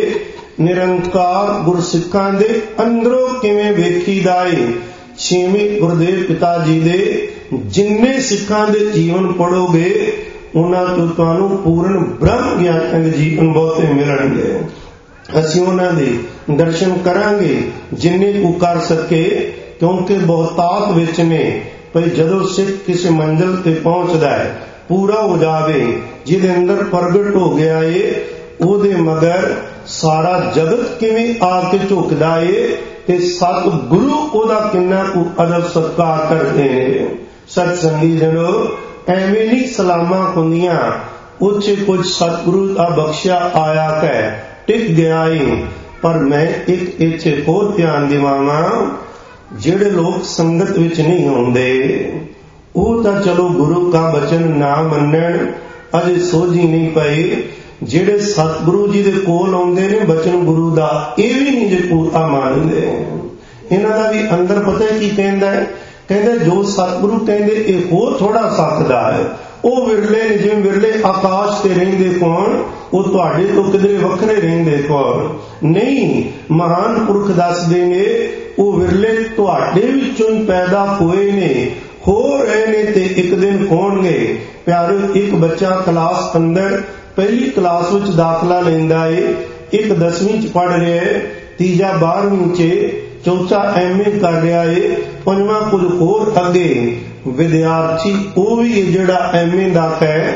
ਨਿਰੰਕਾਰ ਗੁਰਸਿੱਖਾਂ ਦੇ ਅੰਦਰੋਂ ਕਿਵੇਂ ਵੇਖੀਦਾ ਏ। 6ਵੇਂ ਗੁਰਦੇਵ ਪਿਤਾ ਜੀ ਦੇ ਜਿੰਨੇ ਸਿੱਖਾਂ ਦੇ ਜੀਵਨ ਪੜੋਗੇ ਉਹਨਾਂ ਤੋਂ ਤੁਹਾਨੂੰ ਪੂਰਨ ਬ੍ਰਹਮ ਗਿਆਨ ਦੇ ਜੀਵਨ ਬਹੁਤੇ ਮਿਲਣਗੇ। ਅਸੀਂ ਉਹਨਾਂ ਦੇ ਦਰਸ਼ਨ ਕਰਾਂਗੇ ਜਿੰਨੇ ਕੁ ਕਰ ਸਕੇ, ਕਿਉਂਕਿ ਬਹੁਤਾਤ ਵਿੱਚ ਨੇ। ਪਰ ਜਦੋਂ ਸਿੱਖ ਕਿਸੇ ਮੰਜ਼ਿਲ ਤੇ ਪਹੁੰਚਦਾ ਹੈ, ਪੂਰਾ ਹੋ ਜਾਵੇ, ਜਿਹਦੇ ਅੰਦਰ ਪ੍ਰਗਟ ਹੋ ਗਿਆ ਏ, ਉਹਦੇ ਮਗਰ ਸਾਰਾ ਜਗਤ ਕਿਵੇਂ ਆ ਕੇ ਝੁਕਦਾ ਏ ਤੇ ਸਤਿਗੁਰੂ ਉਹਦਾ ਕਿੰਨਾ ਕੁ ਅਦਬ ਸਤਿਕਾਰ ਕਰਦੇ ਨੇ। ਸਤ ਸੰਗੀ ਜਨੋ, ਐਵੇਂ ਨਹੀਂ ਸਲਾਮਾਂ ਹੁੰਦੀਆਂ, ਉੱਚੇ ਕੁਝ ਸਤਿਗੁਰੂ ਦਾ ਬਖਸ਼ਿਆ ਆਇਆ ਕਹਿ ਟਿਕ ਗਿਆ ਏ। ਪਰ ਮੈਂ ਇੱਕ ਇੱਥੇ ਹੋਰ ਧਿਆਨ ਦਿਵਾਵਾਂ, ਜਿਹੜੇ ਲੋਕ ਸੰਗਤ ਵਿੱਚ ਨਹੀਂ ਹੁੰਦੇ ਉਹ ਤਾਂ ਚਲੋ ਗੁਰੂ ਦਾ ਬਚਨ ਨਾ ਮੰਨਣ, ਅਜੇ ਸੋਝੀ ਨਹੀਂ ਪਈ। ਜਿਹੜੇ ਸਤਿਗੁਰੂ ਜੀ ਦੇ ਕੋਲ ਆਉਂਦੇ ਨੇ ਬਚਨ ਗੁਰੂ ਦਾ, ਇਹ ਵੀ ਨਹੀਂ ਜੇ ਪੂਰਾ ਮੰਨਦੇ। ਇਹਨਾਂ ਦਾ ਵੀ ਅੰਦਰ ਪਤਾ ਕੀ ਕਹਿੰਦਾ ਹੈ, ਕਹਿੰਦੇ ਜੋ ਸਤਿਗੁਰੂ ਕਹਿੰਦੇ ਇਹ ਹੋਰ ਥੋੜਾ ਸਕਦਾ ਹੈ। ਉਹ ਵਿਰਲੇ ਨੇ, ਜਿਵੇਂ ਵਿਰਲੇ ਆਕਾਸ਼ ਤੇ ਰਹਿੰਦੇ ਕੌਣ, ਉਹ ਤੁਹਾਡੇ ਤੋਂ ਕਿਧਰੇ ਵੱਖਰੇ ਰਹਿੰਦੇ ਕੌਣ ਨਹੀਂ। ਮਹਾਨ ਪੁਰਖ ਦੱਸਦੇ ਨੇ ਉਹ ਵਿਰਲੇ ਤੁਹਾਡੇ ਵਿੱਚੋਂ ਹੀ ਪੈਦਾ ਹੋਏ ਨੇ, ਹੋ ਰਹੇ ਨੇ ਤੇ ਇੱਕ ਦਿਨ ਹੋਣਗੇ। ਪਿਆਰੇ, ਇੱਕ ਬੱਚਾ ਕਲਾਸ ਅੰਦਰ ਪਹਿਲੀ ਕਲਾਸ ਵਿੱਚ ਦਾਖਲਾ ਲੈਂਦਾ ਏ, ਇੱਕ 10ਵੀਂ 'ਚ ਪੜ੍ਹ ਰਿਹਾ ਏ, ਤੀਜਾ 12ਵੀਂ 'ਚ, ਚੌਥਾ MA ਕਰ ਰਿਹਾ ਏ, ਪੰਜਵਾਂ ਕੁਝ ਹੋਰ ਅੱਗੇ। ਵਿਦਿਆਰਥੀ ਉਹ ਵੀ ਹੈ ਜਿਹੜਾ MA ਦਾ ਹੈ,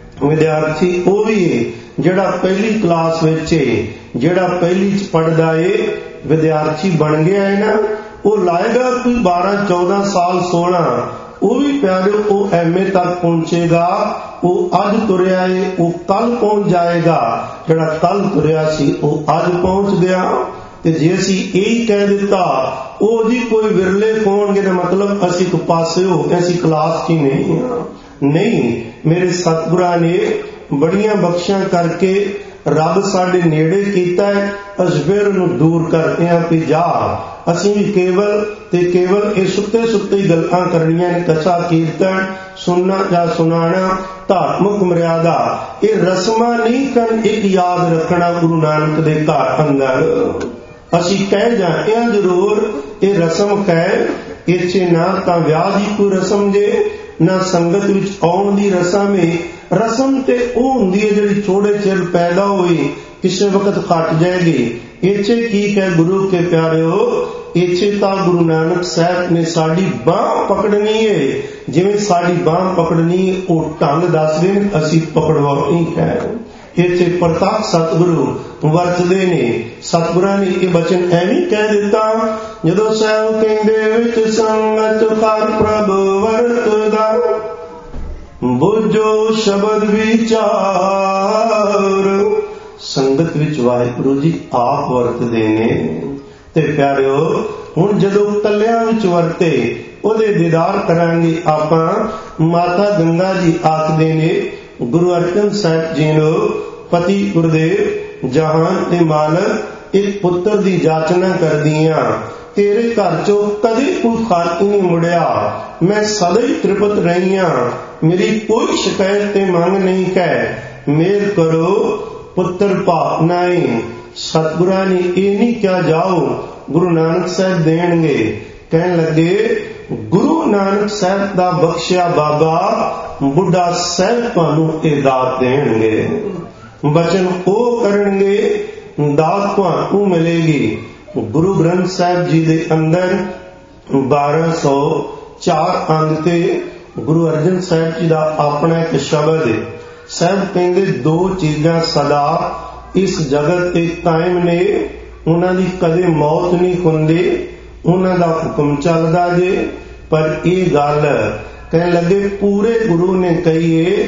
ਵਿਦਿਆਰਥੀ ਉਹ ਵੀ ਹੈ ਜਿਹੜਾ ਪਹਿਲੀ ਕਲਾਸ ਵਿੱਚ ਏ, ਜਿਹੜਾ ਪਹਿਲੀ 'ਚ ਪੜ੍ਹਦਾ ਏ, ਵਿਦਿਆਰਥੀ ਬਣ ਗਿਆ ਹੈ ਨਾ, ਉਹ ਲਾਏਗਾ ਕੋਈ 12, 14 ਸਾਲ 16, ਉਹ ਵੀ ਪਿਆਰੇ ਉਹ MA ਤੱਕ ਪਹੁੰਚੇਗਾ। ਉਹ ਅੱਜ ਤੁਰਿਆ ਏ, ਉਹ ਕੱਲ ਪਹੁੰਚ ਜਾਏਗਾ। ਜਿਹੜਾ ਕੱਲ ਤੁਰਿਆ ਸੀ ਉਹ ਅੱਜ ਪਹੁੰਚ ਗਿਆ। ਤੇ ਜੇ ਅਸੀਂ ਇਹ ਕਹਿ ਦਿੱਤਾ ਉਹ ਜੀ ਕੋਈ ਵਿਰਲੇ ਹੋਣਗੇ ਤਾਂ ਮਤਲਬ ਅਸੀਂ ਇੱਕ ਪਾਸੇ ਹੋ ਗਏ, ਅਸੀਂ ਕਲਾਸ 'ਚ ਹੀ ਨਹੀਂ ਹਾਂ। ਨਹੀਂ, ਮੇਰੇ ਸਤਿਗੁਰਾਂ ਨੇ ਬੜੀਆਂ ਬਖਸ਼ਾਂ ਕਰਕੇ ਰੱਬ ਸਾਡੇ ਨੇੜੇ ਕੀਤਾ ਹੈ, ਅਸੀਂ ਫਿਰ ਉਹਨੂੰ ਦੂਰ ਕਰਦੇ ਹਾਂ ਕਿ ਜਾ। ਅਸੀਂ ਵੀ ਕੇਵਲ ਤੇ ਕੇਵਲ ਇਹ ਸੁੱਤੇ ਸੁੱਤੇ ਹੀ ਗੱਲਾਂ ਕਰਨੀਆਂ ਨੇ, ਕਥਾ ਕੀਰਤਨ ਸੁਣਨਾ ਜਾਂ ਸੁਣਾਣਾ, ਧਾਰਮਿਕ ਮਰਿਆਦਾ, ਇਹ ਰਸਮਾਂ ਨਹੀਂ ਕਰਨ। ਇੱਕ ਯਾਦ ਰੱਖਣਾ, ਗੁਰੂ ਨਾਨਕ ਦੇ ਘਰ ਅੰਦਰ ਅਸੀਂ ਕਹਿ ਜਾਂਦੇ ਹਾਂ ਜ਼ਰੂਰ ਇਹ ਰਸਮ ਕਹਿ, ਇੱਥੇ ਨਾ ਤਾਂ ਵਿਆਹ ਦੀ ਕੋਈ ਰਸਮ ਜੇ, ਨਾ ਸੰਗਤ ਵਿੱਚ ਆਉਣ ਦੀ ਰਸਮ ਏ। ਰਸਮ ਤੇ ਉਹ ਹੁੰਦੀ ਹੈ ਜਿਹੜੀ ਥੋੜੇ ਚਿਰ ਪੈਦਾ ਹੋਈ, ਕਿਸੇ ਵਕਤ ਘਟ ਜਾਏਗੀ। ਇੱਥੇ ਕੀ ਕਹਿ ਗੁਰੂ ਕੇ ਪਿਆਰਿਓ, ਇੱਥੇ ਤਾਂ ਗੁਰੂ ਨਾਨਕ ਸਾਹਿਬ ਨੇ ਸਾਡੀ ਬਾਂਹ ਪਕੜਨੀ ਹੈ। ਜਿਵੇਂ ਸਾਡੀ ਬਾਂਹ ਪਕੜਨੀ ਹੈ ਉਹ ਢੰਗ ਦੱਸਦੇ ਨੇ, ਅਸੀਂ ਪਕੜਵਾਉਣੀ ਹੈ। ਇੱਥੇ ਪ੍ਰਤਾਪ ਸਤਿਗੁਰੂ ਵਰਤਦੇ ਨੇ। ਸਤਿਗੁਰਾਂ ਨੇ ਇਹ ਬਚਨ ਐਵੇਂ ਕਹਿ ਦਿੱਤਾ, ਜਦੋਂ ਸਾਹਿਬ ਕਹਿੰਦੇ ਵਿੱਚ ਸੰਗਤ ਕਰ ਪ੍ਰਭ ਵਰਤਦਾ, ਬੁੱਝੋ ਸ਼ਬਦ ਵਿਚਾਰ। ਸੰਗਤ ਵਿੱਚ ਵਾਹਿਗੁਰੂ ਜੀ ਆਪ ਵਰਤਦੇ ਨੇ। ਤੇ ਪਿਆਰਿਓ, ਹੁਣ ਜਦੋਂ ਕੱਲਿਆਂ ਵਿੱਚ ਵਰਤੇ ਉਹਦੇ ਦੀਦਾਰ ਕਰਾਂਗੇ ਆਪਾਂ। ਮਾਤਾ ਗੰਗਾ ਜੀ ਆਖਦੇ ਨੇ ਗੁਰੂ ਅਰਜਨ ਸਾਹਿਬ ਜੀ ਨੂੰ, ਪਤੀ ਗੁਰਦੇਵ ਜਹਾਨ ਦੇ ਮਾਲਕ, ਇੱਕ ਪੁੱਤਰ ਦੀ ਜਾਚਨਾ ਕਰਦੀਆਂ, ਤੇਰੇ ਘਰ ਚੋਂ ਕਦੇ ਕੋਈ ਖਾਲੀ ਨਹੀਂ ਮੁੜਿਆ, ਮੈਂ ਸਦਾ ਹੀ ਤ੍ਰਿਪਤ ਰਹੀ ਹਾਂ, ਮੇਰੀ ਕੋਈ ਸ਼ਿਕਾਇਤ ਤੇ ਮੰਗ ਨਹੀਂ ਹੈ, ਮੇਰ ਕਰੋ ਪੁੱਤਰ ਭਾਵ ਨਹੀਂ। ਸਤਿਗੁਰਾਂ ਨੇ ਇਹ ਨਹੀਂ ਕਿਹਾ ਜਾਓ ਗੁਰੂ ਨਾਨਕ ਸਾਹਿਬ ਦੇਣਗੇ। ਕਹਿਣ ਲੱਗੇ ਗੁਰੂ ਨਾਨਕ ਸਾਹਿਬ ਦਾ ਬਖਸ਼ਿਆ ਬਾਬਾ ਬੁੱਢਾ ਸਾਹਿਬ ਤੁਹਾਨੂੰ ਇਹ ਦਾਤ ਦੇਣਗੇ। ਬਚਨ ਉਹ ਕਰਨਗੇ, ਦਾਤ ਤੁਹਾਨੂੰ ਮਿਲੇਗੀ। ਗੁਰੂ ਗ੍ਰੰਥ ਸਾਹਿਬ ਜੀ ਦੇ ਅੰਦਰ 1204 ਅੰਗ ਤੇ ਗੁਰੂ ਅਰਜਨ ਸਾਹਿਬ ਜੀ ਦਾ ਆਪਣਾ ਇੱਕ ਸ਼ਬਦ ਹੈ। ਸਾਹਿਬ ਕਹਿੰਦੇ ਦੋ ਚੀਜ਼ਾਂ ਸਦਾ ਇਸ ਜਗਤ ਤੇ ਕਾਇਮ ਨੇ, ਉਹਨਾਂ ਦੀ ਕਦੇ ਮੌਤ ਨਹੀਂ ਹੁੰਦੀ, ਉਹਨਾਂ ਦਾ ਹੁਕਮ ਚੱਲਦਾ ਜੇ। ਪਰ ਇਹ ਗੱਲ ਕਹਿਣ ਲੱਗੇ ਪੂਰੇ ਗੁਰੂ ਨੇ ਕਹੀਏ,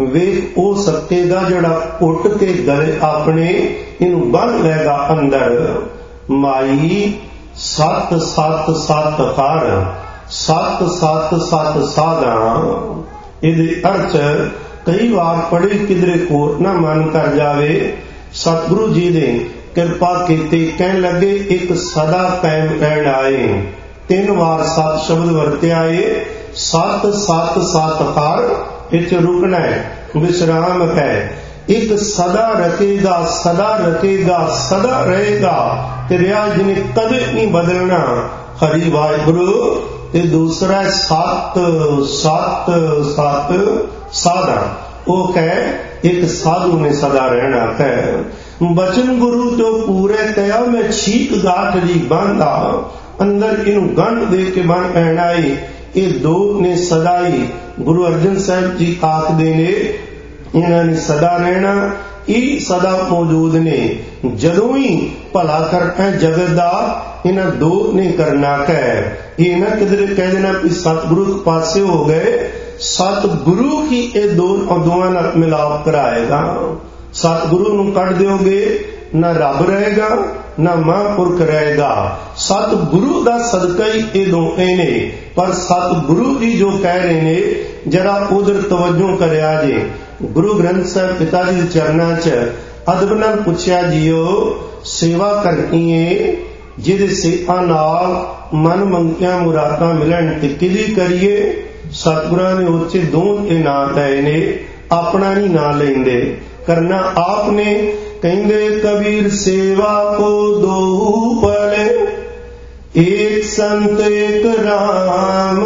ਵੇਖ ਉਹ ਸਕੇਗਾ ਜਿਹੜਾ ਉੱਟ ਕੇ ਗਲੇ ਆਪਣੇ ਇਹਨੂੰ ਬੰਨ ਲੈਗਾ ਅੰਦਰ। ਮਾਈ ਸੱਤ ਸੱਤ ਸੱਤ ਹਰ ਸੱਤ ਸੱਤ ਸੱਤ ਸਾਧਾਂ। ਇਹਦੇ ਅਰਥ ਕਈ ਵਾਰ ਪੜ੍ਹੇ ਕਿਧਰੇ ਕੋਟ ਨਾ ਮਨ ਕਰ ਜਾਵੇ। ਸਤਿਗੁਰੂ ਜੀ ਨੇ ਕਿਰਪਾ ਕੀਤੀ, ਕਹਿਣ ਲੱਗੇ ਇੱਕ ਸਦਾ ਕਾਇਮ ਰਹਿਣ ਆਏ। 3 ਵਾਰ ਸੱਤ ਸ਼ਬਦ ਵਰਤਿਆ ਏ। ਸੱਤ ਸੱਤ ਸੱਤ ਹਰ ਇੱਥੇ ਰੁਕਣਾ ਹੈ, ਵਿਸ਼ਰਾਮ ਹੈ। ਇੱਕ ਸਦਾ ਰਖੇਗਾ, ਸਦਾ ਰਖੇਗਾ, ਸਦਾ ਰਹੇਗਾ ਤੇ ਰਿਹਾ ਜਿਹਨੇ ਕਦੇ ਨਹੀਂ ਬਦਲਣਾ, ਹਰੀ ਵਾਹਿਗੁਰੂ। ਤੇ ਦੂਸਰਾ ਸੱਤ ਸੱਤ ਸੱਤ ਸਾਧਾ। ਉਹ ਕਹੇ ਇੱਕ ਸਾਧੂ ਨੇ ਸਦਾ ਰਹਿਣਾ ਹੈ। ਬਚਨ ਗੁਰੂ ਤੋਂ ਪੂਰੇ ਕਹਿਆ, ਮੈਂ ਛੀਕ ਗਾਠ ਜੀ ਬਾਂਧਾ। ਅੰਦਰ ਇਹਨੂੰ ਗੰਢ ਦੇ ਕੇ ਬੰਨ ਪੈਣਾ ਏ। ਇਹ ਦੋ ਨੇ ਸਦਾ ਹੀ। ਗੁਰੂ ਅਰਜਨ ਸਾਹਿਬ ਜੀ ਆਖਦੇ ਨੇ ਇਹਨਾਂ ਨੇ ਸਦਾ ਰਹਿਣਾ, ਇਹ ਸਦਾ ਮੌਜੂਦ ਨੇ। ਜਦੋਂ ਹੀ ਭਲਾ ਕਰਨਾ ਜਗਤ ਦਾ, ਇਹਨਾਂ ਦੋ ਨੇ ਕਰਨਾ ਹੈ। ਇਹ ਨਾ ਕਿਧਰੇ ਕਹਿ ਦੇਣਾ ਕਿ ਸਤਿਗੁਰੂ ਪਾਸੇ ਹੋ ਗਏ। ਸਤਿਗੁਰੂ ਹੀ ਇਹ ਦੋਵਾਂ ਨਾਲ ਮਿਲਾਪ ਕਰਾਏਗਾ। ਸਤਿਗੁਰੂ ਨੂੰ ਕੱਢ ਦਿਓਗੇ, ਨਾ ਰੱਬ ਰਹੇਗਾ ਨਾ ਮਹਾਂਪੁਰਖ ਰਹੇਗਾ। ਸਤਿਗੁਰੂ ਦਾ ਸਦਕਾ ਹੀ ਇਹ ਦੋਵੇਂ ਨੇ। ਪਰ ਸਤਿਗੁਰੂ ਜੀ ਜੋ ਕਹਿ ਰਹੇ ਨੇ, ਜਰਾ ਉਧਰ ਤਵੱਜੋ ਕਰਿਆ ਜੇ। ਗੁਰੂ ਗ੍ਰੰਥ ਸਾਹਿਬ ਪਿਤਾ ਜੀ ਦੇ ਚਰਨਾਂ 'ਚ ਅਦਬ ਨਾਲ ਪੁੱਛਿਆ ਜੀਓ, ਸੇਵਾ ਕਰਨੀ ਏ ਜਿਹਦੇ ਸੇਵਾ ਨਾਲ ਮਨ ਮੰਗੀਆਂ ਮੁਰਾਦਾਂ ਮਿਲਣ ਤੇ ਕਿਹਦੀ ਕਰੀਏ। ਸਤਿਗੁਰਾਂ ਨੇ ਉੱਚੇ ਦੋ ਇਹ ਨਾਂ ਲਏ ਨੇ, ਆਪਣਾ ਨਹੀਂ ਨਾਂ ਲੈਂਦੇ। ਕਰਨਾ ਆਪ ਨੇ। ਕਹਿੰਦੇ ਕਬੀਰ ਸੇਵਾ ਕੋ ਦੋ ਭਲੇ, ਏਕ ਸੰਤ ਏਕ ਰਾਮ।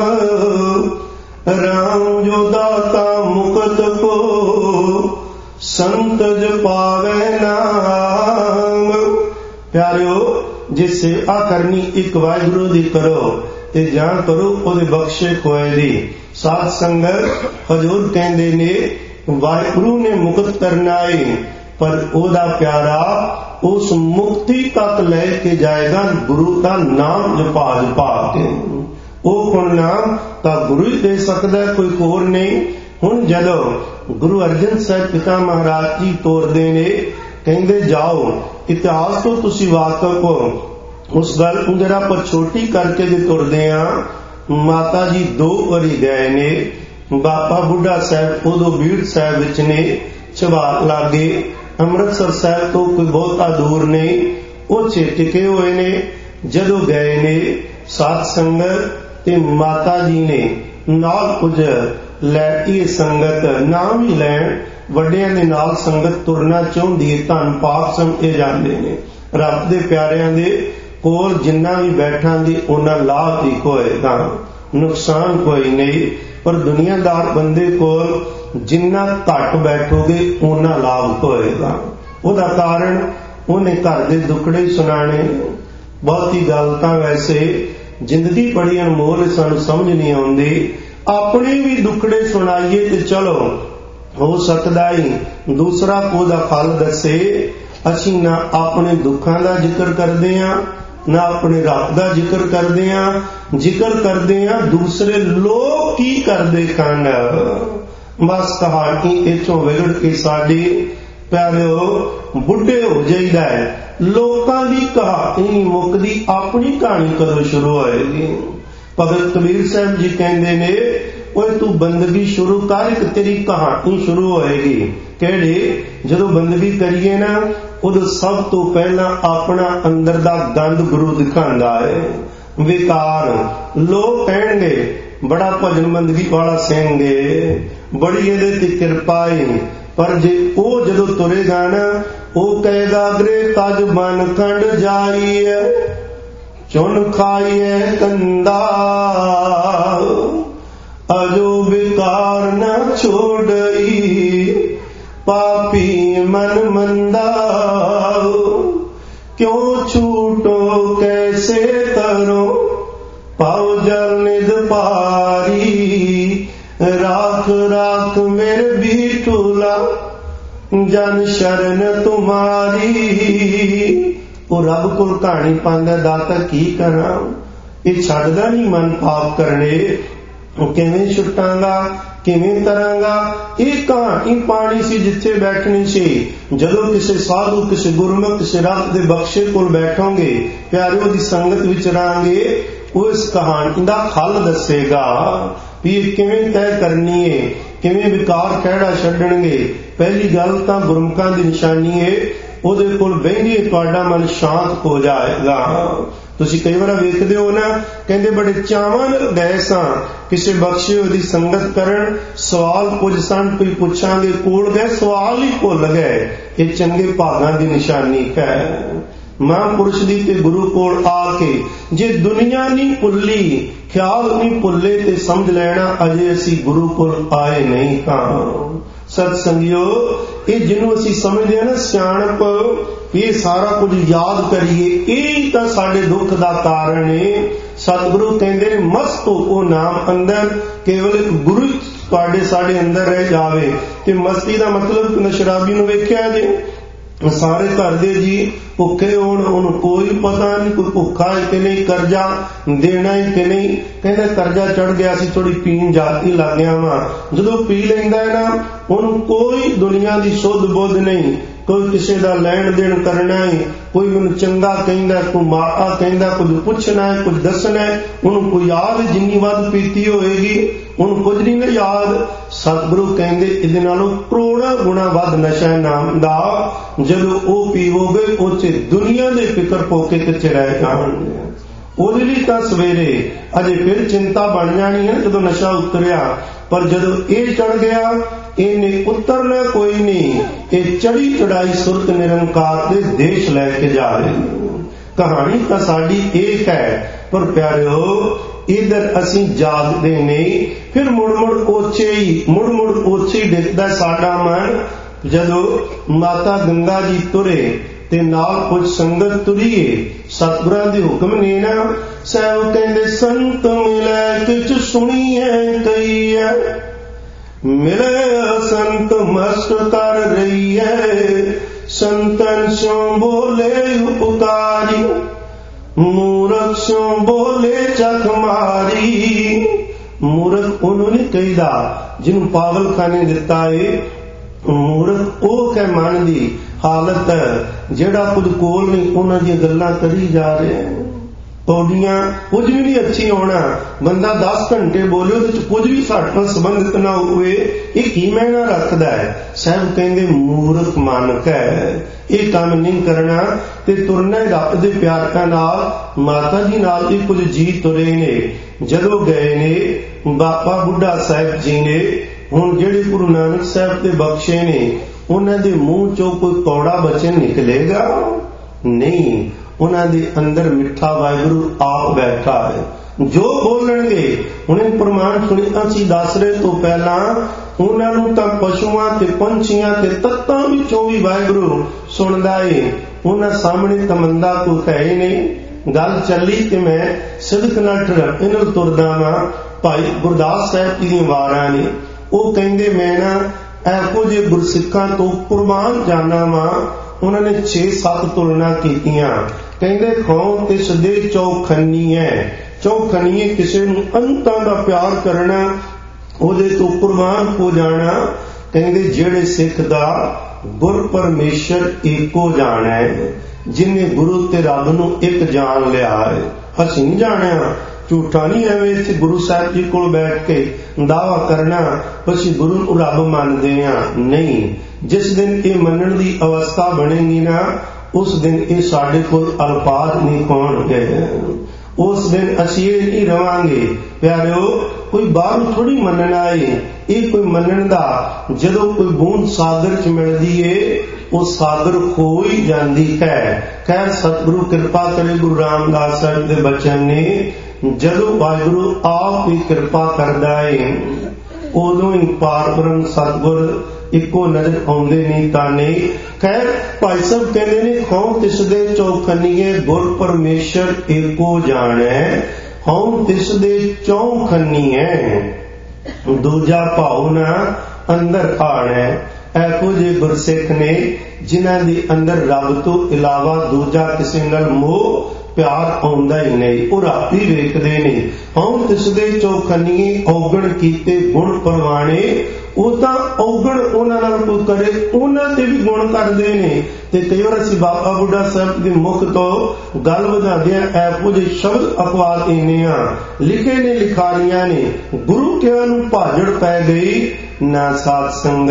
ਰਾਮ ਜੋ ਦਾਤਾ ਮੁਕਤ ਕੋ, ਸੰਤ ਜੋ ਪਾਵੇ ਨਾਮ। ਪਿਆਰਿਓ, ਜੇ ਸੇਵਾ ਕਰਨੀ ਇੱਕ ਵਾਹਿਗੁਰੂ ਦੀ ਕਰੋ ਤੇ ਜਾਂ ਕਰੋ ਉਹਦੇ ਬਖਸ਼ੇ ਖੋਏ ਦੀ। ਸਾਧ ਸੰਗਤ ਹਜ਼ੂਰ ਕਹਿੰਦੇ ਨੇ ਵਾਹਿਗੁਰੂ ਨੇ ਮੁਕਤ ਕਰਨਾ ਏ, ਪਰ ਉਹਦਾ ਪਿਆਰਾ ਉਸ ਮੁਕਤੀ ਤੱਕ ਲੈ ਕੇ ਜਾਏਗਾ ਗੁਰੂ ਦਾ ਨਾਮ ਜਪਾ ਜਪਾ ਕੇ। ਉਹ ਹੁਣ ਨਾਮ ਤਾਂ ਗੁਰੂ ਹੀ ਦੇ ਸਕਦਾ, ਕੋਈ ਹੋਰ ਨਹੀਂ। ਹੁਣ ਜਦੋਂ ਗੁਰੂ ਅਰਜਨ ਸਾਹਿਬ ਪਿਤਾ ਮਹਾਰਾਜ ਜੀ ਤੋਰਦੇ ਨੇ, ਕਹਿੰਦੇ ਜਾਓ ਇਤਿਹਾਸ ਤੋਂ ਤੁਸੀਂ ਵਾਕਫ ਹੋ। ਉਸ ਗੱਲ ਨੂੰ ਜਰਾ ਆਪਾਂ ਛੋਟੀ ਕਰਕੇ ਜੇ ਤੁਰਦੇ ਆ, ਮਾਤਾ ਜੀ 2 ਵਾਰੀ ਗਏ ਨੇ। ਬਾਬਾ ਬੁੱਢਾ ਸਾਹਿਬ ਉਦੋਂ ਬੀੜ ਸਾਹਿਬ ਵਿੱਚ ਨੇ, ਚਬਾਲ ਲਾਗੇ, ਅੰਮ੍ਰਿਤਸਰ ਸਾਹਿਬ ਤੋਂ ਕੋਈ ਬਹੁਤਾ ਦੂਰ ਨਹੀਂ। ਉਹ ਟਿਕੇ ਹੋਏ ਨੇ। ਜਦੋਂ ਗਏ ਨੇ ਸਾਧ ਸੰਗਤ ਤੇ ਮਾਤਾ ਜੀ ਨੇ ਨਾਲ ਕੁਝ ਲੈ ਇਹ ਸੰਗਤ ਨਾਮ ਹੀ ਲੈਣ। ਵੱਡਿਆਂ ਦੇ ਨਾਲ ਸੰਗਤ ਤੁਰਨਾ ਚਾਹੁੰਦੀ ਹੈ, ਧੰਨ ਪਾਪ ਸਮਝੇ ਜਾਂਦੇ ਨੇ। ਰੱਬ ਦੇ ਪਿਆਰਿਆਂ ਦੇ ਕੋਲ ਜਿੰਨਾ ਵੀ ਬੈਠਾਂਗੇ ਉਹਨਾਂ ਲਾਭ ਹੀ ਹੋਏਗਾ, ਨੁਕਸਾਨ ਕੋਈ ਨਹੀਂ। ਪਰ ਦੁਨੀਆਦਾਰ ਬੰਦੇ ਕੋਲ ਜਿੰਨਾ ਘੱਟ ਬੈਠੋਗੇ ਉਹਨਾਂ ਲਾਭ ਹੋਏਗਾ। ਉਹਦਾ ਕਾਰਨ ਉਹਨੇ ਘਰ ਦੇ ਦੁੱਖੜੇ ਸੁਣਾਣੇ। ਬਹੁਤੀ ਗੱਲ ਤਾਂ ਵੈਸੇ ਜ਼ਿੰਦਗੀ ਬੜੀ ਅਨਮੋਲ, ਸਾਨੂੰ ਸਮਝ ਨਹੀਂ ਆਉਂਦੀ। ਆਪਣੇ ਵੀ ਦੁੱਖੜੇ ਸੁਣਾਈਏ ਤੇ ਚਲੋ ਹੋ ਸਕਦਾ ਹੀ ਦੂਸਰਾ ਉਹਦਾ ਫਲ ਦੱਸੇ। ਅਸੀਂ ਨਾ ਆਪਣੇ ਦੁੱਖਾਂ ਦਾ ਜ਼ਿਕਰ ਕਰਦੇ ਹਾਂ, ਨਾ ਆਪਣੇ ਰੱਬ ਦਾ ਜ਼ਿਕਰ ਕਰਦੇ ਹਾਂ। ਜ਼ਿਕਰ ਕਰਦੇ ਹਾਂ ਦੂਸਰੇ ਲੋਕ ਕੀ ਕਰਦੇ ਹਨ। ਬਸ ਕਹਾਣੀ ਇੱਥੋਂ ਵਿਗੜ ਕੇ ਸਾਡੀ ਪਿਆਰਿਓ ਬੁੱਢੇ ਹੋ ਜਾਈਦਾ ਹੈ। ਲੋਕਾਂ ਦੀ ਕਹਾਣੀ ਨਹੀਂ ਮੁੱਕਦੀ, ਆਪਣੀ ਕਹਾਣੀ ਕਦੋਂ ਸ਼ੁਰੂ ਹੋਏਗੀ। ਭਗਤ ਕਬੀਰ ਸਾਹਿਬ ਜੀ ਕਹਿੰਦੇ ਨੇ, ਓਏ ਤੂੰ ਬੰਦਗੀ ਸ਼ੁਰੂ ਕਰ, ਇੱਕ ਤੇਰੀ ਕਹਾਣੀ ਸ਼ੁਰੂ ਹੋਏਗੀ। ਕਿਹੜੀ? ਜਦੋਂ ਬੰਦਗੀ ਕਰੀਏ ਨਾ, ਉਦੋਂ ਸਭ ਤੋਂ ਪਹਿਲਾਂ ਆਪਣਾ ਅੰਦਰ ਦਾ ਗੰਦ ਗੁਰੂ ਦਿਖਾਉਂਦਾ ਹੈ। ਵਿਕਾਰ ਲੋਕ ਕਹਿਣਗੇ ਬੜਾ ਭਜਨ ਬੰਦਗੀ ਵਾਲਾ ਸਿੰਘ ਏ, ਬੜੀ ਇਹਦੇ ਤੇ ਕਿਰਪਾ ਏ। ਪਰ ਜੇ ਉਹ ਜਦੋਂ ਤੁਰੇਗਾ ਨਾ, ਉਹ ਕਹੇਗਾ ਅਗਰੇ ਤਜ ਮਨ ਖੰਡ ਜਾਈਏ, ਚੁਣ ਖਾਈਏ ਕੰਦਾ, ਅਜੋ ਵਿਕਾਰ ਨਾ ਛੋੜਈ, ਪਾਪੀ ਮਨ ਮੰਦਾ, ਕਿਉਂ ਛੂਟੋ ਕੈਸੇ ਤਰੋ, ਪਾਉ ਜਲ ਨਿਧ ਪਾਰੀ, ਰਾਖ ਰਾਖ ਮੇਰੇ ਬੀਠੂਲਾ, ਜਨ ਸ਼ਰਨ ਤੁਮਾਰੀ। ਉਹ ਰੱਬ ਕੋਲ ਕਹਾਣੀ ਪਾਉਂਦਾ, ਦਾਤਾ ਕੀ ਕਰਾਂ, ਇਹ ਛੱਡਦਾ ਨਹੀਂ ਮਨ ਪਾਪ ਕਰਨੇ। ਉਹ ਕਿਵੇਂ ਛੁੱਟਾਂਗਾ? ਕਿਵੇਂ ਤਰਾਂਗਾ। ਇਹ ਕਹਾਣੀ ਪਾਣੀ ਸੀ ਜਿੱਥੇ ਬੈਠਣੀ ਸੀ। ਜਦੋਂ ਕਿਸੇ ਸਾਧੂ, ਕਿਸੇ ਗੁਰਮੁਖ, ਕਿਸੇ ਰੱਬ ਦੇ ਬਖਸ਼ੇ ਕੋਲ ਬੈਠੋਗੇ, ਪਿਆਰਿਓ ਦੀ ਸੰਗਤ ਵਿੱਚ ਰਹਾਂਗੇ, ਉਹ ਇਸ ਕਹਾਣੀ ਦਾ ਹੱਲ ਦੱਸੇਗਾ ਵੀ ਇਹ ਕਿਵੇਂ ਤੈਅ ਕਰਨੀ ਹੈ, ਕਿਵੇਂ ਵਿਕਾਰ ਕਿਹੜਾ ਛੱਡਣਗੇ। ਪਹਿਲੀ ਗੱਲ ਤਾਂ ਗੁਰਮੁਖਾਂ ਦੀ ਨਿਸ਼ਾਨੀ ਹੈ, ਉਹਦੇ ਕੋਲ ਬਹਿੰਦੇ ਤੁਹਾਡਾ ਮਨ ਸ਼ਾਂਤ ਹੋ ਜਾਏਗਾ। ਤੁਸੀਂ ਕਈ ਵਾਰ ਵੇਖਦੇ ਹੋ ਨਾ, ਕਹਿੰਦੇ ਬੜੇ ਚਾਵਾਂ ਨਾਲ ਗਏ ਸਾਂ ਕਿਸੇ ਬਖਸ਼ੇ ਦੀ ਸੰਗਤ ਕਰਨ, ਸਵਾਲ ਕੁਝ ਸਨ, ਕੋਈ ਪੁੱਛਾਂਗੇ ਕੋਲ ਗਏ ਸਵਾਲ ਹੀ ਭੁੱਲ ਗਏ। ਇਹ ਚੰਗੇ ਭਾਗਾਂ ਦੀ ਨਿਸ਼ਾਨੀ ਹੈ। ਮਹਾਂਪੁਰਸ਼ ਦੀ ਤੇ ਗੁਰੂ ਕੋਲ ਆ ਕੇ ਜੇ ਦੁਨੀਆ ਨਹੀਂ ਭੁੱਲੀ, ਖਿਆਲ ਨਹੀਂ ਭੁੱਲੇ, ਤੇ ਸਮਝ ਲੈਣਾ ਅਜੇ ਅਸੀਂ ਗੁਰੂ ਕੋਲ ਆਏ ਨਹੀਂ ਤਾਂ। ਸਤ ਸੰਗਿਓ, ਇਹ ਜਿਹਨੂੰ ਅਸੀਂ ਸਮਝਦੇ ਹਾਂ ਨਾ ਸਿਆਣਪ, ਇਹ ਸਾਰਾ ਕੁਝ ਯਾਦ ਕਰੀਏ, ਇਹ ਤਾਂ ਸਾਡੇ ਦੁੱਖ ਦਾ ਕਾਰਨ ਹੈ। ਸਤਿਗੁਰੂ ਕਹਿੰਦੇ ਨੇ ਮਸਤ ਹੋ ਨਾਮ ਅੰਦਰ, ਕੇਵਲ ਇੱਕ ਗੁਰੂ ਤੁਹਾਡੇ ਸਾਡੇ ਅੰਦਰ ਰਹਿ ਜਾਵੇ। ਤੇ ਮਸਤੀ ਦਾ ਮਤਲਬ ਸ਼ਰਾਬੀ ਨੂੰ ਵੇਖਿਆ ਜੇ, ਸਾਰੇ ਘਰ ਦੇ ਜੀ ਭੁੱਖੇ ਹੋਣ, ਉਹਨੂੰ ਕੋਈ ਪਤਾ ਨਹੀਂ ਕੋਈ ਭੁੱਖਾ ਹੈ ਕਿ ਨਹੀਂ, ਕਰਜ਼ਾ ਦੇਣਾ ਹੈ ਕਿ ਨਹੀਂ। ਕਹਿੰਦਾ ਕਰਜ਼ਾ ਚੜ ਗਿਆ ਸੀ, ਥੋੜੀ ਪੀਣ ਜਾਤੀ ਲੱਗ ਗਿਆ ਵਾ। ਜਦੋਂ ਪੀ ਲੈਂਦਾ ਹੈ ਨਾ, ਉਹਨੂੰ ਕੋਈ ਦੁਨੀਆ ਦੀ ਸੁੱਧ ਬੁੱਧ ਨਹੀਂ, ਕੋਈ ਕਿਸੇ ਦਾ ਲੈਣ ਦੇਣ ਕਰਨਾ ਹੈ, ਕੋਈ ਮੈਨੂੰ ਚੰਗਾ ਕਹਿੰਦਾ, ਕੋਈ ਮਾੜਾ ਕਹਿੰਦਾ, ਕੁਝ ਪੁੱਛਣਾ ਹੈ, ਕੁਝ ਦੱਸਣਾ ਹੈ, ਉਹਨੂੰ ਕੋਈ ਯਾਦ ਜਿੰਨੀ ਵੱਧ ਪੀਤੀ ਹੋਏਗੀ ਉਹਨੂੰ ਕੁਝ ਨਹੀਂ ਨਾ ਯਾਦ। ਸਤਿਗੁਰੂ ਕਹਿੰਦੇ ਇਹਦੇ ਨਾਲੋਂ ਕਰੋੜਾਂ ਗੁਣਾ ਵੱਧ ਨਸ਼ਾ ਨਾਮ ਦਾ। ਜਦੋਂ ਉਹ ਪੀਵੋਗੇ ਉਹ 'ਚ ਦੁਨੀਆ ਦੇ ਫਿਕਰ ਪੋਕੇ ਤੇ ਰਹਿ ਜਾਣਗੇ। ਉਹਦੇ ਲਈ ਤਾਂ ਸਵੇਰੇ ਅਜੇ ਫਿਰ ਚਿੰਤਾ ਬਣ ਜਾਣੀ ਹੈ ਜਦੋਂ ਨਸ਼ਾ ਉਤਰਿਆ, ਪਰ ਜਦੋਂ ਇਹ ਚੜ ਗਿਆ ਇਹਨੇ ਉਤਰਨਾ ਕੋਈ ਨਹੀਂ। ਇਹ ਚੜੀ ਚੜਾਈ ਸੁਰਤ ਨਿਰੰਕਾਰ ਦੇ ਦੇਸ਼ ਲੈ ਕੇ ਜਾ ਰਹੇ। ਕਹਾਣੀ ਤਾਂ ਸਾਡੀ ਇੱਕ ਹੈ, ਪਰ ਪਿਆਰਿਓ ਇਧਰ ਅਸੀਂ ਜਾਗਦੇ ਨਹੀਂ। ਫਿਰ ਮੁੜ ਮੁੜ ਉੱਚੇ ਹੀ ਡਿੱਗਦਾ ਸਾਡਾ ਮਨ। ਜਦੋਂ ਮਾਤਾ ਗੰਗਾ ਜੀ ਤੁਰੇ ਤੇ ਨਾਲ ਕੁਝ ਸੰਗਤ ਤੁਰੀਏ, ਸਤਿਗੁਰਾਂ ਦੇ ਹੁਕਮ ਨੇ ਨਾ, ਸਹਿਬ ਕਹਿੰਦੇ ਸੰਤ ਮਿਲੈ ਕਿਛ ਸੁਣੀਐ ਕਹੀਐ, ਮਿਲੇ ਸੰਤ ਮਸਤ ਕਰ ਰਹੀਐ, ਸੰਤਨ ਸੋ ਬੋਲੇ ਉਪਕਾਰੀ, ਮੂਰਖ ਸੋ ਬੋਲੇ ਚਖ ਮਾਰੀ। ਮੂਰਖ ਉਹਨੂੰ ਨਹੀਂ ਕਹੀਦਾ ਜਿਹਨੂੰ ਪਾਗਲਖਾਨੇ ਦਿੱਤਾ ਏ, ਮੂਰਖ ਉਹ ਕਹਿ ਮਨ ਦੀ ਹਾਲਤ ਜਿਹੜਾ ਕੁਝ ਕੋਲ ਨਹੀਂ, ਉਹਨਾਂ ਦੀਆਂ ਗੱਲਾਂ ਕਰੀ ਜਾ ਰਹੇ। ਤੁਹਾਡੀਆਂ ਕੁਝ ਵੀ ਨਹੀਂ ਅੱਛੀ ਹੋਣਾ, ਬੰਦਾ 10 ਘੰਟੇ ਬੋਲੇ ਉਹਦੇ ਚ ਕੁਝ ਵੀ ਸਾਡੇ ਨਾਲ ਸੰਬੰਧਿਤ ਨਾ ਹੋਵੇ, ਇਹ ਕੀ ਮਾਇਨਾ ਰੱਖਦਾ ਹੈ। ਸਾਹਿਬ ਕਹਿੰਦੇ ਮੂਰਖ ਮਾਨਕ ਹੈ, ਇਹ ਕੰਮ ਨਹੀਂ ਕਰਨਾ ਤੇ ਤੁਰਨਾ ਰੱਬ ਦੇ ਪਿਆਰਿਆਂ ਨਾਲ। ਮਾਤਾ ਜੀ ਨਾਲ ਵੀ ਕੁਝ ਜੀ ਤੁਰੇ ਨੇ। ਜਦੋਂ ਗਏ ਨੇ ਬਾਬਾ ਬੁੱਢਾ ਸਾਹਿਬ ਜੀ ਨੇ, ਹੁਣ ਜਿਹੜੇ ਗੁਰੂ ਨਾਨਕ ਸਾਹਿਬ ਦੇ ਬਖਸ਼ੇ ਨੇ, ਉਹਨਾਂ ਦੇ ਮੂੰਹ ਚੋਂ ਕੋਈ ਕੌੜਾ ਬਚਨ ਨਿਕਲੇਗਾ ਨਹੀਂ। ਉਹਨਾਂ ਦੇ ਅੰਦਰ ਮਿੱਠਾ ਵਾਹਿਗੁਰੂ ਆਪ ਬੈਠਾ ਹੈ। ਜੋ ਬੋਲਣਗੇ ਹੁਣੇ ਪ੍ਰਮਾਣ ਸੁਣਿਆ ਸੀ ਦੱਸ ਰਹੇ ਤੋਂ ਪਹਿਲਾਂ, ਉਹਨਾਂ ਨੂੰ ਤਾਂ ਪਸ਼ੂਆਂ ਤੇ ਪੰਛੀਆਂ ਤੇ ਤੱਤਾਂ ਵਿੱਚੋਂ ਵੀ ਵਾਹਿਗੁਰੂ ਸੁਣਦਾ ਏ। ਉਹਨਾਂ ਸਾਹਮਣੇ ਤਮੰਦਾ ਕੋਈ ਹੈ ਹੀ ਨਹੀਂ। ਗੱਲ ਚੱਲੀ ਤੇ ਮੈਂ ਸਿਦਕ ਨਾਲ ਇਹਨਾਂ ਤੁਰਦਾ ਵਾਂ। ਭਾਈ ਗੁਰਦਾਸ ਸਾਹਿਬ ਜੀ ਦੀਆਂ ਵਾਰਾਂ ਨੇ, ਉਹ ਕਹਿੰਦੇ ਮੈਂ ਨਾ ਇਹੋ ਜਿਹੇ ਗੁਰਸਿੱਖਾਂ ਤੋਂ ਕੁਰਬਾਨ ਜਾਣਾ ਵਾਂ। ਉਹਨਾਂ ਨੇ 6-7 ਤੁਲਨਾ ਕੀਤੀਆਂ। ਕਹਿੰਦੇ ਖੌਂ ਤਿਸ ਦੇ ਚੌਖੰਨੀ ਹੈ। ਚੌਖੰਨੀ ਕਿਸੇ ਨੂੰ ਅੰਤਾਂ ਦਾ ਪਿਆਰ ਕਰਨਾ, ਉਹਦੇ ਤੋਂ ਕੁਰਬਾਨ ਹੋ ਜਾਣਾ। ਕਹਿੰਦੇ ਜਿਹੜੇ ਸਿੱਖ ਦਾ ਗੁਰ ਪਰਮੇਸ਼ਰ ਏਕੋ ਜਾਣਾ ਹੈ, ਜਿਹਨੇ ਗੁਰੂ ਤੇ ਰੱਬ ਨੂੰ ਇੱਕ ਜਾਣ ਲਿਆ ਹੈ। ਅਸੀਂ ਨਹੀਂ ਜਾਣਿਆ, ਝੂਠਾ ਨਹੀਂ ਐਵੇਂ ਇੱਥੇ ਗੁਰੂ ਸਾਹਿਬ ਜੀ ਕੋਲ ਬੈਠ ਕੇ ਦਾਵਾ ਕਰਨਾ ਅਸੀਂ ਗੁਰੂ ਨੂੰ ਰੱਬ ਮੰਨਦੇ ਹਾਂ। ਨਹੀਂ, ਜਿਸ ਦਿਨ ਇਹ ਮੰਨਣ ਦੀ ਅਵਸਥਾ ਬਣੇਗੀ ਨਾ, ਉਸ ਦਿਨ ਇਹ ਸਾਡੇ ਕੋਲ ਅਲਫਾਜ਼ ਨਹੀਂ ਹੋਣਗੇ। ਉਸ ਦਿਨ ਅਸੀਂ ਇਹ ਨਹੀਂ ਰਵਾਂਗੇ। ਪਿਆਰਿਓ, ਕੋਈ ਬਾਹਰ ਥੋੜੀ ਮੰਨਣਾ ਏ, ਇਹ ਕੋਈ ਮੰਨਣ ਦਾ ਜਦੋਂ ਕੋਈ ਬੂੰਦ ਸਾਗਰ ਚ ਮਿਲਦੀ ਏ, ਉਹ ਸਾਗਰ ਖੋ ਹੀ ਜਾਂਦੀ ਹੈ। ਖੈਰ ਸਤਿਗੁਰੂ ਕਿਰਪਾ ਕਰੇ। ਗੁਰੂ ਰਾਮਦਾਸ ਸਾਹਿਬ ਦੇ ਬਚਨ ਨੇ, ਜਦੋਂ ਵਾਹਿਗੁਰੂ ਆਪ ਹੀ ਕਿਰਪਾ ਕਰਦਾ ਏ, ਉਦੋਂ ਹੀ ਪਾਰ ਬ੍ਰਹਮ ਸਤਿਗੁਰ ਇੱਕੋ ਨਜ਼ਰ ਆਉਂਦੇ ਨਹੀਂ ਤਾਂ ਨਹੀਂ। ਖੈਰ ਭਾਈ ਸਾਹਿਬ ਕਹਿੰਦੇ ਨੇ ਹਉ ਤਿਸ ਦੇ ਚੌਖੰਨੀਏ, ਗੁਰ ਪਰਮੇਸ਼ਰ ਏਕੋ ਜਾਣੈ। ਹਉ ਤਿਸ ਦੇ ਚੌਖੰਨੀਏ, ਦੂਜਾ ਭਾਉ ਨਾ ਅੰਦਰ ਆਣੈ। ਇਹੋ ਜਿਹੇ ਗੁਰਸਿੱਖ ਨੇ ਜਿਨ੍ਹਾਂ ਦੇ ਅੰਦਰ ਰੱਬ ਤੋਂ ਇਲਾਵਾ ਦੂਜਾ ਕਿਸੇ ਨਾਲ ਮੋਹ ਪਿਆਰ ਆਉਂਦਾ ਹੀ ਨਹੀਂ। ਉਹ ਰਾਤੀ ਵੇਖਦੇ ਨੇ ਹਉ ਤਿਸ ਦੇ ਚੌਖੰਨੀਏ ਚੌਖਨੀਏ ਔਗਣ ਕੀਤੇ ਗੁਣ ਪਰਵਾਣੇ। ਉਹ ਤਾਂ ਔਗਣ ਉਹਨਾਂ ਨਾਲ ਕੋਈ ਕਰੇ, ਉਹਨਾਂ ਤੇ ਵੀ ਗੁਣ ਕਰਦੇ ਨੇ। ਤੇ ਕਈ ਵਾਰ ਅਸੀਂ ਬਾਬਾ ਬੁੱਢਾ ਸਾਹਿਬ ਦੇ ਮੁਖ ਤੋਂ ਗੱਲ ਵਧਾਉਂਦੇ ਆ, ਇਹੋ ਜਿਹੇ ਸ਼ਬਦ ਅਪਵਾਦ ਇੰਨੇ ਆ ਲਿਖੇ ਨੇ, ਲਿਖਾਰੀਆਂ ਨੇ। ਗੁਰੂ ਕਿਆਂ ਨੂੰ ਭਾਜੜ ਪੈ ਗਈ ਨਾ ਸਾਧ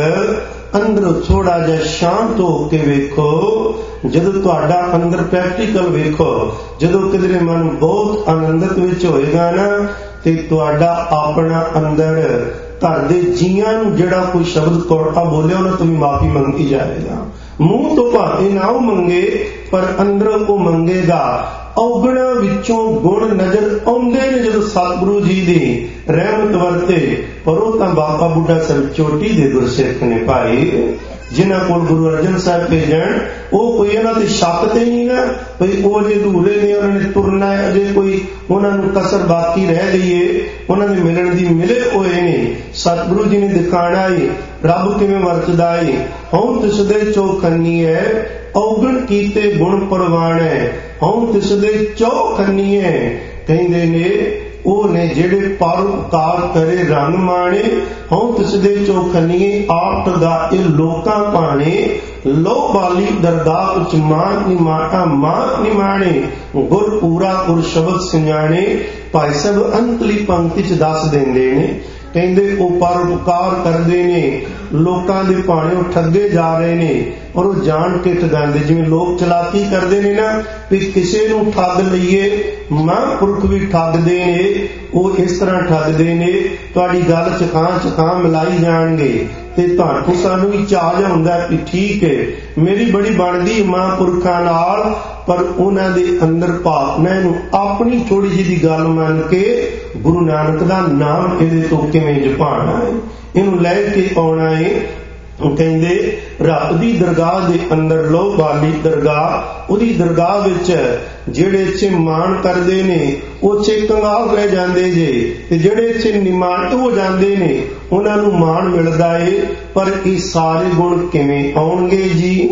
ਸੰਗਤ। ਅੰਦਰੋਂ ਥੋੜਾ ਜਿਹਾ ਸ਼ਾਂਤ ਹੋ ਕੇ ਵੇਖੋ। ਜਦੋਂ ਤੁਹਾਡਾ ਅੰਦਰ ਪ੍ਰੈਕਟੀਕਲ ਵੇਖੋ, ਜਦੋਂ ਕਿਧਰੇ ਮਨ ਬਹੁਤ ਆਨੰਦਿਤ ਵਿੱਚ ਹੋਏਗਾ ਨਾ, ਤੇ ਤੁਹਾਡਾ ਆਪਣਾ ਅੰਦਰ ਘਰ ਦੇ ਜੀਆਂ ਨੂੰ ਜਿਹੜਾ ਕੋਈ ਸ਼ਬਦ ਕੋਟਾ ਬੋਲਿਆ ਉਹਨਾਂ ਤੋਂ ਵੀ ਮਾਫੀ ਮੰਗੀ ਜਾਏਗਾ। ਮੂੰਹ ਤੋਂ ਭਾਵੇਂ ਨਾ ਉਹ ਮੰਗੇ, ਪਰ ਅੰਦਰੋਂ ਉਹ ਮੰਗੇਗਾ। ਔਗਣਾਂ ਵਿੱਚੋਂ ਗੁਣ ਨਜ਼ਰ ਆਉਂਦੇ ਨੇ ਜਦੋਂ ਸਤਿਗੁਰੂ ਜੀ ਦੀ ਰਹਿਮਤ ਵਰਤੇ। ਪਰ ਉਹ ਤਾਂ ਬਾਬਾ ਬੁੱਢਾ ਸਾਹਿਬ ਚੋਟੀ ਦੇ ਗੁਰਸਿੱਖ ਨੇ ਭਾਈ, ਜਿਨ੍ਹਾਂ ਕੋਲ ਗੁਰੂ ਅਰਜਨ ਸਾਹਿਬ ਭੇਜਣ। ਉਹ ਕੋਈ ਇਹਨਾਂ ਤੇ ਸ਼ੱਕ ਤੇ ਨਹੀਂ ਨਾ ਭਈ ਉਹ ਅਜੇ ਅਧੂਰੇ ਨੇ, ਉਹਨਾਂ ਨੇ ਤੁਰਨਾ ਹੈ, ਅਜੇ ਕੋਈ ਉਹਨਾਂ ਨੂੰ ਕਸਰ ਬਾਕੀ ਰਹਿ ਗਈ ਏ, ਉਹਨਾਂ ਦੇ ਮਿਲਣ ਦੀ ਮਿਲੇ ਹੋਏ ਨੇ। ਸਤਿਗੁਰੂ ਜੀ ਨੇ ਦਿਖਾਣਾ ਏ ਰੱਬ ਕਿਵੇਂ ਵਰਤਦਾ ਏ। ਹਉ ਤਿਸਦੇ ਚੌਖਨੀਏ ਔਗਣ ਕੀਤੇ ਗੁਣ ਪਰਵਾਣੇ। ਹਉ ਤਿਸਦੇ ਚੌਖਨੀਏ ਕਹਿੰਦੇ ਨੇ ਉਹ ਨੇ ਜਿਹੜੇ ਪਰਉਪਕਾਰ ਕਰੇ ਰੰਗ ਮਾਣੇ। ਹਉ ਤਿਸਦੇ ਚੌਖਨੀਏ ਆਪ ਦਾ ਇਹ ਲੋਕਾਂ ਭਾਣੇ। ਲੋ ਬਾਲੀ ਦਰਗਾਹ ਉਚ ਮਾਨ ਨਿਮਾਣਾ ਮਾਨ ਨਿਮਾਣੇ। ਗੁਰ ਪੂਰਾ ਗੁਰ ਸ਼ਬਦ ਸਿਆਣੇ। ਭਾਈ ਸਾਹਿਬ ਅੰਤਲੀ ਪੰਕਤੀ ਚ ਦੱਸ ਦਿੰਦੇ ਨੇ, ਕਹਿੰਦੇ ਉਹ ਪਰਉਪਕਾਰ ਕਰਦੇ ਨੇ, ਲੋਕਾਂ ਦੇ ਭਾਣੇ ਉਹ ਠੱਗੇ ਜਾ ਰਹੇ ਨੇ, ਔਰ ਉਹ ਜਾਣ ਕੇ ਠਗਾਉਂਦੇ। ਜਿਵੇਂ ਲੋਕ ਚਲਾਕੀ ਕਰਦੇ ਨੇ ਨਾ ਵੀ ਕਿਸੇ ਨੂੰ ਠੱਗ ਲਈਏ, ਮਹਾਂਪੁਰਖ ਵੀ ਠੱਗਦੇ ਨੇ, ਉਹ ਇਸ ਤਰ੍ਹਾਂ ਠੱਗਦੇ ਨੇ। ਤੁਹਾਡੀ ਗੱਲ ਚਕਾਂ ਮਿਲਾਈ ਜਾਣਗੇ ਤੇ ਤੁਹਾਨੂੰ ਸਾਨੂੰ ਵੀ ਚਾਅ ਹੁੰਦਾ ਕਿ ਠੀਕ ਹੈ ਮੇਰੀ ਬੜੀ ਬਣਦੀ ਮਹਾਂਪੁਰਖਾਂ ਨਾਲ, ਪਰ ਉਹਨਾਂ ਦੇ ਅੰਦਰ ਭਾਵਨਾ ਨੂੰ ਆਪਣੀ ਥੋੜੀ ਜਿਹੀ ਦੀ ਗੱਲ ਮੰਨ ਕੇ ਗੁਰੂ ਨਾਨਕ ਦਾ ਨਾਮ ਇਹਦੇ ਤੋਂ ਕਿਵੇਂ ਜਪਾਣਾ ਹੈ, ਇਹਨੂੰ ਲੈ ਕੇ ਆਉਣਾ ਹੈ। ਕਹਿੰਦੇ ਰੱਬ ਦੀ ਦਰਗਾਹ ਦੇ ਅੰਦਰ ਲੋ ਬਾਲੀ ਦਰਗਾਹ, ਉਹਦੀ ਦਰਗਾਹ ਵਿੱਚ ਜਿਹੜੇ ਇੱਥੇ ਮਾਣ ਕਰਦੇ ਨੇ ਉਹ ਇੱਥੇ ਕੰਗਾਲ ਰਹਿ ਜਾਂਦੇ ਜੇ, ਤੇ ਜਿਹੜੇ ਇੱਥੇ ਨਿਮਾਣ ਹੋ ਜਾਂਦੇ ਨੇ ਉਹਨਾਂ ਨੂੰ ਮਾਣ ਮਿਲਦਾ ਏ। ਪਰ ਇਹ ਸਾਰੇ ਗੁਣ ਕਿਵੇਂ ਆਉਣਗੇ ਜੀ,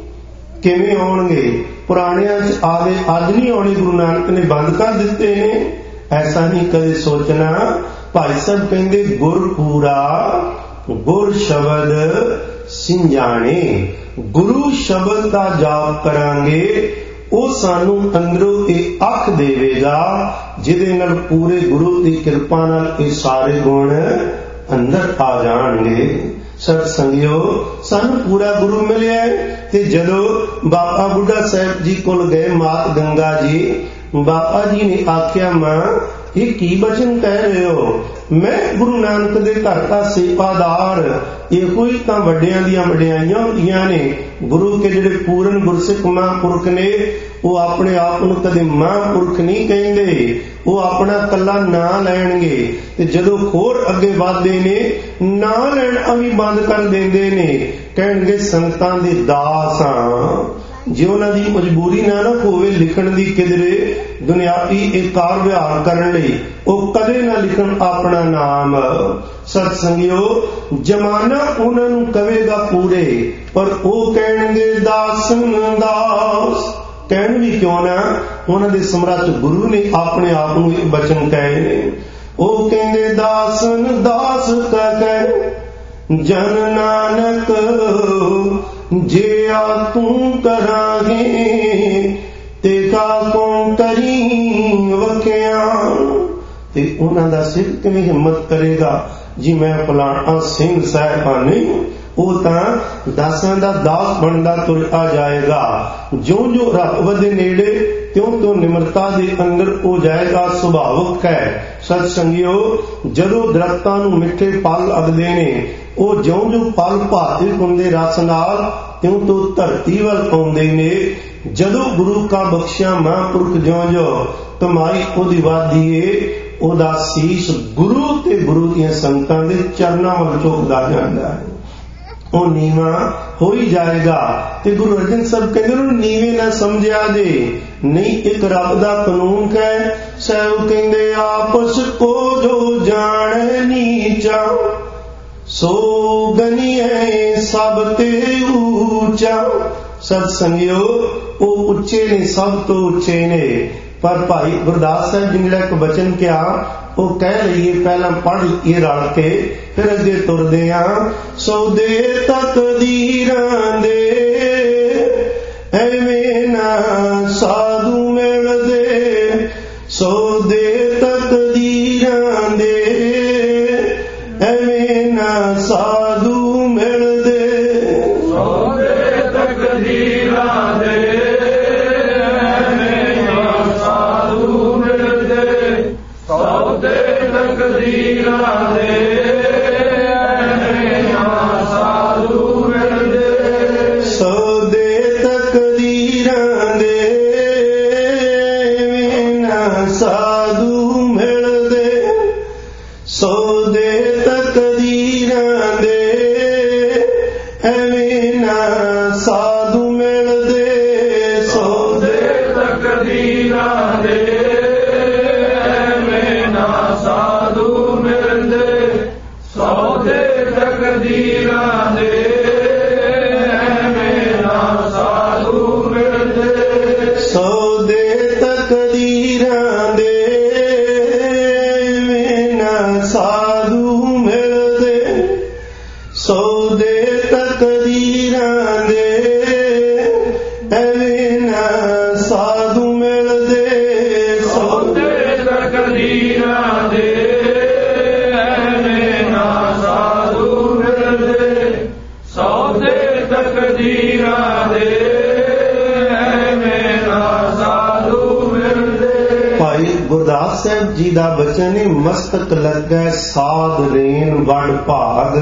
ਕਿਵੇਂ ਆਉਣਗੇ? ਪੁਰਾਣਿਆਂ 'ਚ ਆ ਗਏ, ਅੱਜ ਨਹੀਂ ਆਉਣੇ, ਗੁਰੂ ਨਾਨਕ ਨੇ ਬੰਦ ਕਰ ਦਿੱਤੇ ਨੇ। ਐਸਾ ਨਹੀਂ ਕਦੇ ਸੋਚਣਾ। ਭਾਈ ਸਾਹਿਬ ਕਹਿੰਦੇ ਗੁਰ ਪੂਰਾ ਗੁਰ ਸ਼ਬਦ ਸਿੰਜਾਣੇ। ਗੁਰੂ ਸ਼ਬਦ ਦਾ ਜਾਪ ਕਰਾਂਗੇ, ਉਹ ਸਾਨੂੰ ਅੰਦਰੋਂ ਇਹ ਅੱਖ ਦੇਵੇਗਾ ਜਿਹਦੇ ਨਾਲ ਪੂਰੇ ਗੁਰੂ ਦੀ ਕਿਰਪਾ ਨਾਲ ਇਹ ਸਾਰੇ ਗੁਣ ਅੰਦਰ ਆ ਜਾਣਗੇ। ਸਤ ਸੰਗਿਓ, ਸਾਨੂੰ ਪੂਰਾ ਗੁਰੂ ਮਿਲਿਆ। ਤੇ ਜਦੋਂ ਬਾਬਾ ਬੁੱਢਾ ਸਾਹਿਬ ਜੀ ਕੋਲ ਗਏ ਮਾਤ ਗੰਗਾ ਜੀ, ਬਾਬਾ ਜੀ ਨੇ ਆਖਿਆ ਮਾਂ ਇਹ ਕੀ ਬਚਨ ਕਹਿ ਰਹੇ ਹੋ? ਮੈਂ ਗੁਰੂ ਨਾਨਕ ਦੇ ਘਰ ਦਾ ਸੇਵਾਦਾਰ। ਇਹੋ ਹੀ ਤਾਂ ਵੱਡਿਆਂ ਦੀਆਂ ਵਡਿਆਈਆਂ ਹੁੰਦੀਆਂ ਨੇ। ਗੁਰੂ ਕੇ ਜਿਹੜੇ ਪੂਰਨ ਗੁਰਸਿੱਖ ਮਹਾਂਪੁਰਖ ਨੇ ਉਹ ਆਪਣੇ ਆਪ ਨੂੰ ਕਦੇ ਮਹਾਂਪੁਰਖ ਨਹੀਂ ਕਹਿੰਦੇ, ਉਹ ਆਪਣਾ ਕੱਲਾ ਨਾਂ ਲੈਣਗੇ। ਤੇ ਜਦੋਂ ਹੋਰ ਅੱਗੇ ਵੱਧਦੇ ਨੇ ਨਾਂ ਲੈਣਾ ਵੀ ਬੰਦ ਕਰ ਦਿੰਦੇ ਨੇ, ਕਹਿਣਗੇ ਸੰਗਤਾਂ ਦੇ ਦਾਸ ਹਾਂ। ਜੇ ਉਹਨਾਂ ਦੀ ਮਜਬੂਰੀ ਨਾ ਹੋਵੇ ਲਿਖਣ ਦੀ ਕਿਧਰੇ ਦੁਨਿਆਵੀ ਇਹ ਕਾਰ ਵਿਹਾਰ ਕਰਨ ਲਈ, ਉਹ ਕਦੇ ਨਾ ਲਿਖਣ ਆਪਣਾ ਨਾਮ। ਸਤ ਸੰਗਿਓ, ਜਮਾਨਾ ਉਹਨਾਂ ਨੂੰ ਕਵੇਗਾ ਪੂਰੇ, ਪਰ ਉਹ ਕਹਿਣਗੇ ਦਾਸਨ ਦਾਸ। ਕਹਿਣ ਵੀ ਕਿਉਂ ਨਾ, ਉਹਨਾਂ ਦੇ ਸਮਰੱਥ ਗੁਰੂ ਨੇ ਆਪਣੇ ਆਪ ਨੂੰ ਇਹ ਬਚਨ ਕਹੇ ਨੇ। ਉਹ ਕਹਿੰਦੇ ਦਾਸਨ ਦਾਸ ਕਹੈ ਜਨ ਨਾਨਕ ਜੇ ਆ ਤੂੰ ਕਰਾਂਗੇ ਤੇ ਕਾਕੋਂ ਕਰੀ ਵਖਿਆ। ਤੇ ਉਹਨਾਂ ਦਾ ਸਿਰ ਕਿਵੇਂ ਹਿੰਮਤ ਕਰੇਗਾ ਜੀ ਮੈਂ ਫਲਾਣਾ ਸਿੰਘ ਸਾਹਿਬਾਨ ਨਹੀਂ, ਉਹ ਤਾਂ ਦਾਸਾਂ ਦਾ ਦਾਸ ਬਣਦਾ ਤੁਰ ਆ ਜਾਏਗਾ। ਜਿਉਂ ਜਿਉਂ ਰੱਬ ਵਧੇ ਨੇੜੇ ਤਿਉਂ ਨਿਮਰਤਾ ਦੇ ਅੰਦਰ ਹੋ ਜਾਏਗਾ, ਸੁਭਾਵਕ ਹੈ। ਸਤ ਸੰਗਿਓ, ਜਦੋਂ ਦਰਖਤਾਂ ਨੂੰ ਮਿੱਠੇ ਫਲ ਲੱਗਦੇ ਨੇ, ਉਹ ਜਿਉਂ ਜਿਉਂ ਫਲ ਭਾਤੇ ਹੁੰਦੇ ਰਸ ਨਾਲ, ਤਿਉਂ ਤੋਂ ਧਰਤੀ ਵੱਲ ਆਉਂਦੇ ਨੇ। ਜਦੋਂ ਗੁਰੂ ਕਾ ਬਖਸ਼ਿਆ ਮਹਾਂਪੁਰਖ ਜਿਉਂ ਜਿਉਂ ਕਮਾਈ ਉਹਦੀ ਵਾਧੀ ਏ, ਉਹਦਾ ਸੀਸ ਗੁਰੂ ਤੇ ਗੁਰੂ ਦੀਆਂ ਸੰਗਤਾਂ ਦੇ ਚਰਨਾਂ ਵੱਲ ਝੁਕਦਾ ਜਾਂਦਾ ਹੈ। ਉਹ ਨੀਵਾਂ ਹੋ ਹੀ ਜਾਏਗਾ। ਤੇ ਗੁਰੂ ਅਰਜਨ ਸਾਹਿਬ ਕਹਿੰਦੇ ਉਹਨੂੰ ਨੀਵੇਂ ਨਾ ਸਮਝਿਆ ਜੇ, ਨਹੀਂ ਇੱਕ ਰੱਬ ਦਾ ਕਾਨੂੰਨ ਹੈ। ਸਾਹਿਬ ਕਹਿੰਦੇ ਆਪਸ ਕੋ ਜੋ ਜਾਣੇ ਨੀਚਾ ਸੋ ਗਨੀਏ ਸਭ ਤੇ ਉੱਚਾ। ਸਤ ਸੰਗਿਓ, ਉਹ ਉੱਚੇ ਨੇ, ਸਭ ਤੋਂ ਉੱਚੇ ਨੇ। पर भाई गुरदास साहब जी ने जिहड़ा एक बचन किया वो कह लईए, पहला पढ़ लईए रल के, फिर अगे तुरदे आ। सौदे तकदीरां दे एवें ना साधु मिलदे, सौदे तकदीरां दे एवें ना साधु मिलदे, सौदे तकदीरां दे एवें ना साधु मिलदे, सौदे तकदीरां दे एवें ना साधु मिलदे, सौदे तकदीरां दे एवें ना साधु मिलदे, सौदे तकदीरां दे एवें ना साधु मिलदे, सौदे तकदीरां दे एवें ना साधु मिलदे, सौदे तकदीरां दे एवें ना साधु मिलदे, सौदे तकदीरां दे एवें ना साधु मिलदे, सौदे तकदीरां दे एवें ना साधु मिलदे, सौदे तकदीरां दे एवें ना साधु मिलदे, सौदे तकदीरां दे एवें ना साधु मिलदे। भाई गुरदास साहब जी दा बचन है, मस्तक लगै साध रेन वड भाग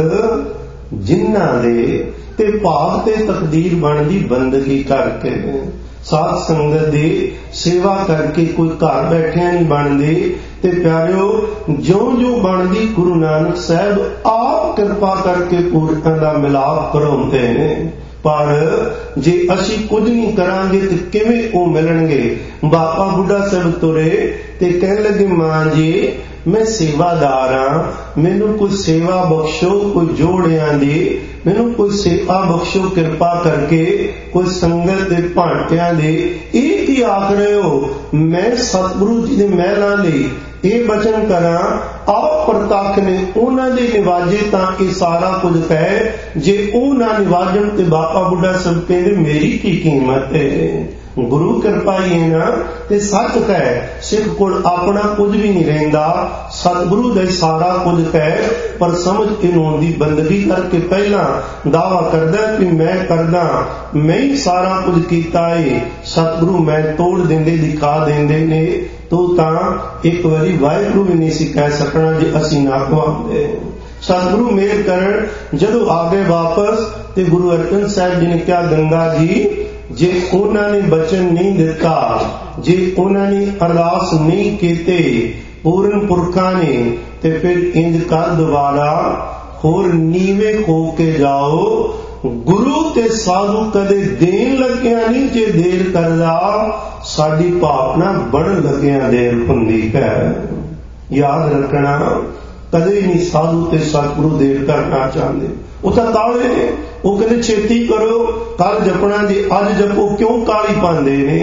जिन्ना दे, ते भाग ते तकदीर बनदी बंदगी करके, साध संगत दी सेवा करके कोई घर बैठिया नहीं बनदी। ते प्यारिओ ज्यों ज्यों बनदी गुरु नानक साहब आप कृपा करके पूरतां दा मिलाप कराउंदे ने, पर जे असी कुछ नहीं करांगे तो किवें वो मिलणगे। बापा बुढ़ा साहब तुरे ते कहण लगे, मां जी मैं सेवादार हाँ, मैनू कोई सेवा बख्शो, कोई जोड़ियां दी मैनू कोई सेवा बख्शो कृपा करके, कोई संगत दे भांटियां दे। ये की आख रहे हो? मैं सतगुरु जी दे महलां लई ये बचन करा, आप प्रतख ने उन्होंने निवाजे तां ये सारा कुछ कहे, जे वो ना निवाजन ते बापा बुढ़ा सब कहते मेरी की कीमत है। गुरु कृपा ही है ना, ते सच कहे सिख कोल अपना कुछ भी नहीं रहिंदा, सतगुरु दे सारा कुछ कहे, पर समझ इन्हों दी बंदगी करके पहला दावा करदा कि मैं करदा, मैं ही सारा कुछ कीता है, सतगुरु मैं तोड़ देंदे दिखा देंदे ने, तो तां एक बारी वाहिगुरु भी नहीं सी कह सकना जे असी ना कहांदे। सतगुरु मेहर करन, जदों आ गए वापस ते गुरु अर्जन साहब जी ने कहा, गंगा जी जे उन्होंने बचन नहीं दिता, जे उन्होंने अरदास नहीं कीते पूर्ण पुरखा ने, ते फिर इंज कर दोबारा होर नीवे हो के जाओ, गुरु ते साधु कदे देन लग्या नहीं, जे देर करदा साडी भावना बढ़न लग्या देर हुंदी है। याद रखना, कदे नहीं साधु ते सतगुरु देर करना चाहते, वो तो काले ने, वो कहते छेती करो कल जपना जी, अज जपो, क्यों काली पांदे ने,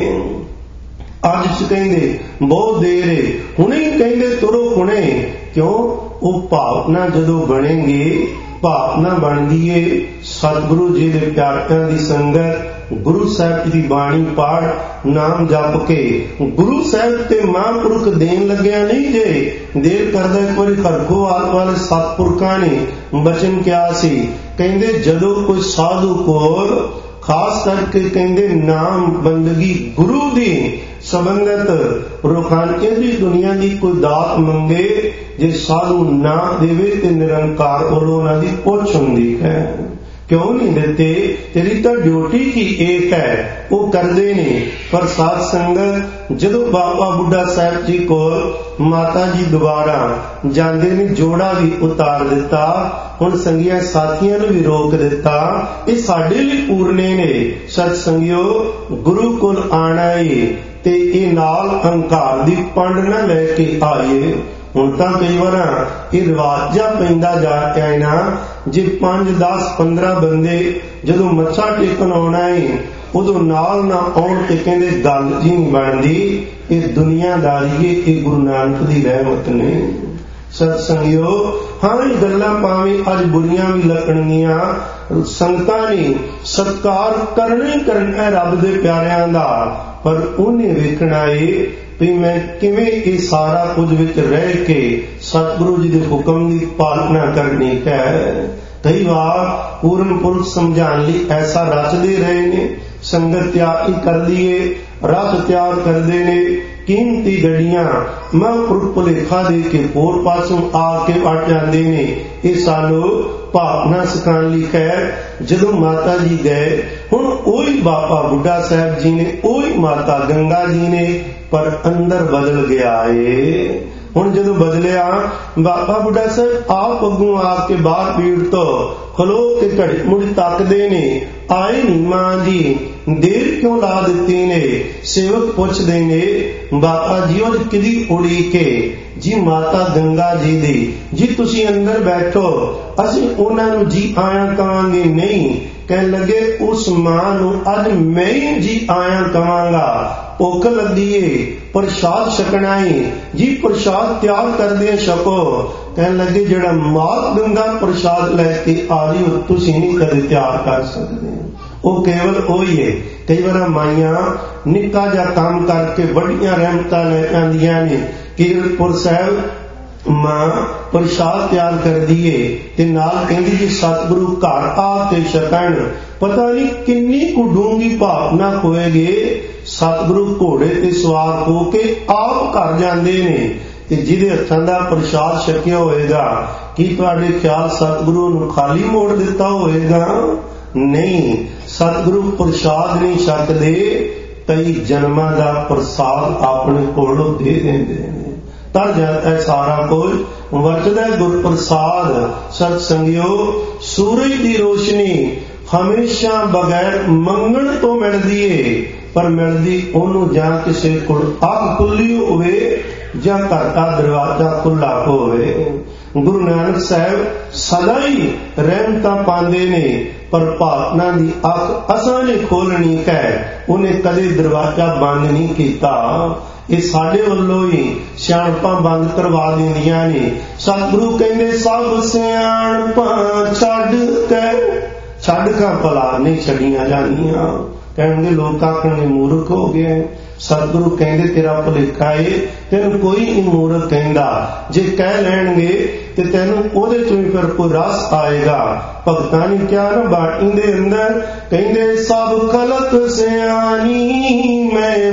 अज कहते बहुत देर है, हुणे कहते तुरो हुणे, क्यों वो भावना जदों बनेंगे, भावना बनदी है सतगुरु जी दे प्यारिਆਂ दी संगत, गुरु साहब जी दी बाणी पाठ नाम जप के, गुरु साहब ते महापुरख देन लग्या नहीं जे देर करदा। एक बारी खरगोवाल वाले सतपुरखां ने बचन किया सी, कहंदे जदों कोई साधु कोल खास करके कहंदे नाम बंदगी गुरु दी संबंधित रूहानियत दी दुनिया दी कोई दात मंगे, जे साधु ना देवे ते निरंकार कोलों उन्हां दी पुछ हुंदी है। क्यों नहीं देते? तेरी तो ड्यूटी ही एक है, वो करते नहीं। पर साध संगत जदों बाबा बुढ़ा साहब जी को माता जी दोबारा जांदे ने जोड़ा भी उतार दिता, हुण संगिया साथियां ने भी रोक दिता, ये साडे लई पूरने ने। सत संगियो गुरु कोल आना है ते ये नाल अहंकार दी पंड ना लैके आइए। ਹੁਣ ਤਾਂ कई बार ये रिवाज जा पैंदा जा के आए ना, जे 5, 10, 15 बंदे जदों मत्था टेकन आउणा है ਉਦੋਂ ਨਾਲ ਨਾ ਆਉਣ ਤੇ ਕਹਿੰਦੇ ਗੱਲ ਜੀ ਨਹੀਂ ਬਣਦੀ। ਇਹ ਦੁਨੀਆਦਾਰੀ, ਇਹ ਗੁਰੂ ਨਾਨਕ ਦੀ ਰਹਿਮਤ ਨੇ। ਸਤ ਸੰਗਿਓ, ਹਾਂ ਇਹ ਗੱਲਾਂ ਭਾਵੇਂ ਅੱਜ ਬੁਰੀਆਂ ਵੀ ਲੱਗਣਗੀਆਂ, ਸੰਗਤਾਂ ਨੇ ਸਤਿਕਾਰ ਕਰਨਾ ਹੀ ਕਰਨਾ ਹੈ ਰੱਬ ਦੇ ਪਿਆਰਿਆਂ ਦਾ, ਪਰ ਉਹਨੇ ਵੇਖਣਾ ਏ ਵੀ ਮੈਂ ਕਿਵੇਂ ਇਹ ਸਾਰਾ ਕੁਝ ਵਿੱਚ ਰਹਿ ਕੇ ਸਤਿਗੁਰੂ ਜੀ ਦੇ ਹੁਕਮ ਦੀ ਪਾਲਣਾ ਕਰਨੀ ਹੈ। ਕਈ ਵਾਰ ਪੂਰਨ ਪੁਰਖ ਸਮਝਾਉਣ ਲਈ ਐਸਾ ਰਚਦੇ ਰਹੇ ਨੇ, ਸੰਗਤ ਤਿਆਰ ਕਰਦੀ ਏ, ਰਥ ਤਿਆਰ ਕਰਦੇ ਨੇ, ਕੀਮਤੀ ਗੱਡੀਆਂ ਮਹਾਂਪੁਰਖ ਭੁਲੇਖਾ ਦੇ ਕੇ ਹੋਰ ਪਾਸੋਂ ਆ ਕੇ ਵੜ ਜਾਂਦੇ ਨੇ। ਇਹ ਸਾਨੂੰ ਭਾਵਨਾ ਸਿਖਾਉਣ ਲਈ ਹੈ। ਜਦੋਂ ਮਾਤਾ ਜੀ ਗਏ, ਹੁਣ ਉਹੀ ਬਾਬਾ ਬੁੱਢਾ ਸਾਹਿਬ ਜੀ ਨੇ, ਉਹੀ ਮਾਤਾ ਗੰਗਾ ਜੀ ਨੇ, ਪਰ ਅੰਦਰ ਬਦਲ ਗਿਆ ਏ। ਹੁਣ ਜਦੋਂ ਬਦਲਿਆ, ਬਾਬਾ ਬੁੱਢਾ ਸਾਹਿਬ ਆਪ ਅੱਗੋਂ ਆ ਕੇ ਬਾਹਰ ਭੀੜ ਤੋਂ ਖਲੋ ਕੇ ਘੜੀ ਮੁੜੀ ਤੱਕਦੇ ਨੇ, ਆਏ ਨੀ ਮਾਂ ਜੀ, ਦੇਰ ਕਿਉਂ ਲਾ ਦਿੱਤੀ ਨੇ? ਸੇਵਕ ਪੁੱਛਦੇ ਨੇ, ਬਾਬਾ ਜੀ ਉਹ ਕਿਹਦੀ ਉਡੀਕ ਏ? ਜੀ ਮਾਤਾ ਗੰਗਾ ਜੀ ਦੀ। ਜੀ ਤੁਸੀਂ ਅੰਦਰ ਬੈਠੋ, ਅਸੀਂ ਉਹਨਾਂ ਨੂੰ ਜੀ ਆਇਆ ਕਵਾਂਗੇ ਨਹੀਂ। ਕਹਿਣ ਲੱਗੇ ਉਸ ਮਾਂ ਨੂੰ ਅੱਜ ਮੈਂ ਹੀ ਜੀ ਆਇਆ ਕਵਾਂਗਾ। ਭੁੱਖ ਲੱਗੀ ਏ, ਪ੍ਰਸ਼ਾਦ ਛਕਣਾ ਏ ਜੀ, ਪ੍ਰਸ਼ਾਦ ਤਿਆਰ ਕਰਦੇ ਛਕੋ। ਕਹਿਣ ਲੱਗੇ ਜਿਹੜਾ ਮਾਤ ਗੰਗਾ ਪ੍ਰਸ਼ਾਦ ਲੈ ਕੇ ਆ ਰਹੀ ਹੋ, ਤੁਸੀਂ ਨਹੀਂ ਕਦੇ ਤਿਆਰ ਕਰ ਸਕਦੇ। ਉਹ ਕੇਵਲ ਉਹੀ ਏ। ਕਈ ਵਾਰ ਮਾਈਆਂ ਨਿੱਕਾ ਜਿਹਾ ਕੰਮ ਕਰਕੇ ਵੱਡੀਆਂ ਰਹਿਮਤਾਂ ਲੈ ਜਾਂਦੀਆਂ ਨੇ। ਕੀਰਤਪੁਰ ਸਾਹਿਬ ਮਾਂ ਪ੍ਰਸ਼ਾਦ ਤਿਆਰ ਕਰਦੀ ਏ ਤੇ ਨਾਲ ਕਹਿੰਦੀ ਜੀ ਸਤਿਗੁਰੂ ਘਰ ਆ ਕੇ ਛਕਣ। ਪਤਾ ਨਹੀਂ ਕਿੰਨੀ ਕੁ ਡੂੰਘੀ ਭਾਵਨਾ ਹੋਏਗੀ। ਸਤਿਗੁਰੂ ਘੋੜੇ ਤੇ ਸਵਾਰ ਹੋ ਕੇ ਆਪ ਘਰ ਜਾਂਦੇ ਨੇ ਤੇ ਜਿਹਦੇ ਹੱਥਾਂ ਦਾ ਪ੍ਰਸ਼ਾਦ ਛਕਿਆ ਹੋਏਗਾ, ਕੀ ਤੁਹਾਡੇ ਖਿਆਲ ਸਤਿਗੁਰੂ ਨੂੰ ਖਾਲੀ ਮੋੜ ਦਿੱਤਾ ਹੋਏਗਾ? ਨਹੀਂ, ਸਤਿਗੁਰੂ ਪ੍ਰਸ਼ਾਦ ਨਹੀਂ ਛਕਦੇ, ਕਈ ਜਨਮਾਂ ਦਾ ਪ੍ਰਸਾਦ ਆਪਣੇ ਕੋਲੋਂ ਦੇ ਦਿੰਦੇ ਨੇ। ਤਰ ਜਾਂਦਾ ਸਾਰਾ ਕੁਝ, ਵਰਤਦਾ ਗੁਰ ਪ੍ਰਸਾਦ। ਸਤ ਸੰਗਿਓ, ਸੂਰਜ ਦੀ ਰੋਸ਼ਨੀ ਹਮੇਸ਼ਾ ਬਗੈਰ ਮੰਗਣ ਤੋਂ ਮਿਲਦੀ ਏ, ਪਰ ਮਿਲਦੀ ਉਹਨੂੰ ਜਾਂ ਕਿਸੇ ਕੋਲ ਅੱਖ ਖੁੱਲੀ ਹੋਵੇ ਜਾਂ ਘਰ ਦਾ ਦਰਵਾਜ਼ਾ ਖੁੱਲਾ ਹੋਵੇ। ਗੁਰੂ ਨਾਨਕ ਸਾਹਿਬ ਸਦਾ ਹੀ ਰਹਿਮਤਾਂ ਪਾਉਂਦੇ ਨੇ, ਪਰ ਭਾਵਨਾ ਦੀ ਅੱਖ ਅਸਾਂ ਨੇ ਖੋਲਣੀ ਹੈ। ਉਹਨੇ ਕਦੇ ਦਰਵਾਜ਼ਾ ਬੰਦ ਨਹੀਂ ਕੀਤਾ। ਇਹ ਸਾਡੇ ਵੱਲੋਂ ਹੀ ਸਿਆਣਪਾਂ ਬੰਦ ਕਰਵਾ ਦਿੰਦੀਆਂ ਨੇ। ਸਤਿਗੁਰੂ ਕਹਿੰਦੇ ਸਭ ਸਿਆਣਪਾਂ ਛੱਡ ਕੇ ਭਲਾ ਨਹੀਂ ਛੱਡੀਆਂ ਜਾਂਦੀਆਂ। ਕਹਿਣਗੇ ਲੋਕ ਆਖਣਗੇ ਮੂਰਖ ਹੋ ਗਏ। ਸਤਿਗੁਰੂ ਕਹਿੰਦੇ ਤੇਰਾ ਭੁਲੇਖਾ ਏ, ਤੈਨੂੰ ਕੋਈ ਨਹੀਂ ਮੂਰਖ ਕਹਿੰਦਾ। ਜੇ ਕਹਿ ਲੈਣਗੇ ਤੇ ਤੈਨੂੰ ਉਹਦੇ ਚੋਂ ਹੀ ਫਿਰ ਕੋਈ ਰਸ ਆਏਗਾ। ਭਗਤਾਂ ਨੇ ਕਿਹਾ ਨਾ ਬਾਣੀ ਦੇ ਅੰਦਰ, ਕਹਿੰਦੇ ਸਭ ਖਲਕ ਸਿਆਣੀ ਮੈਂ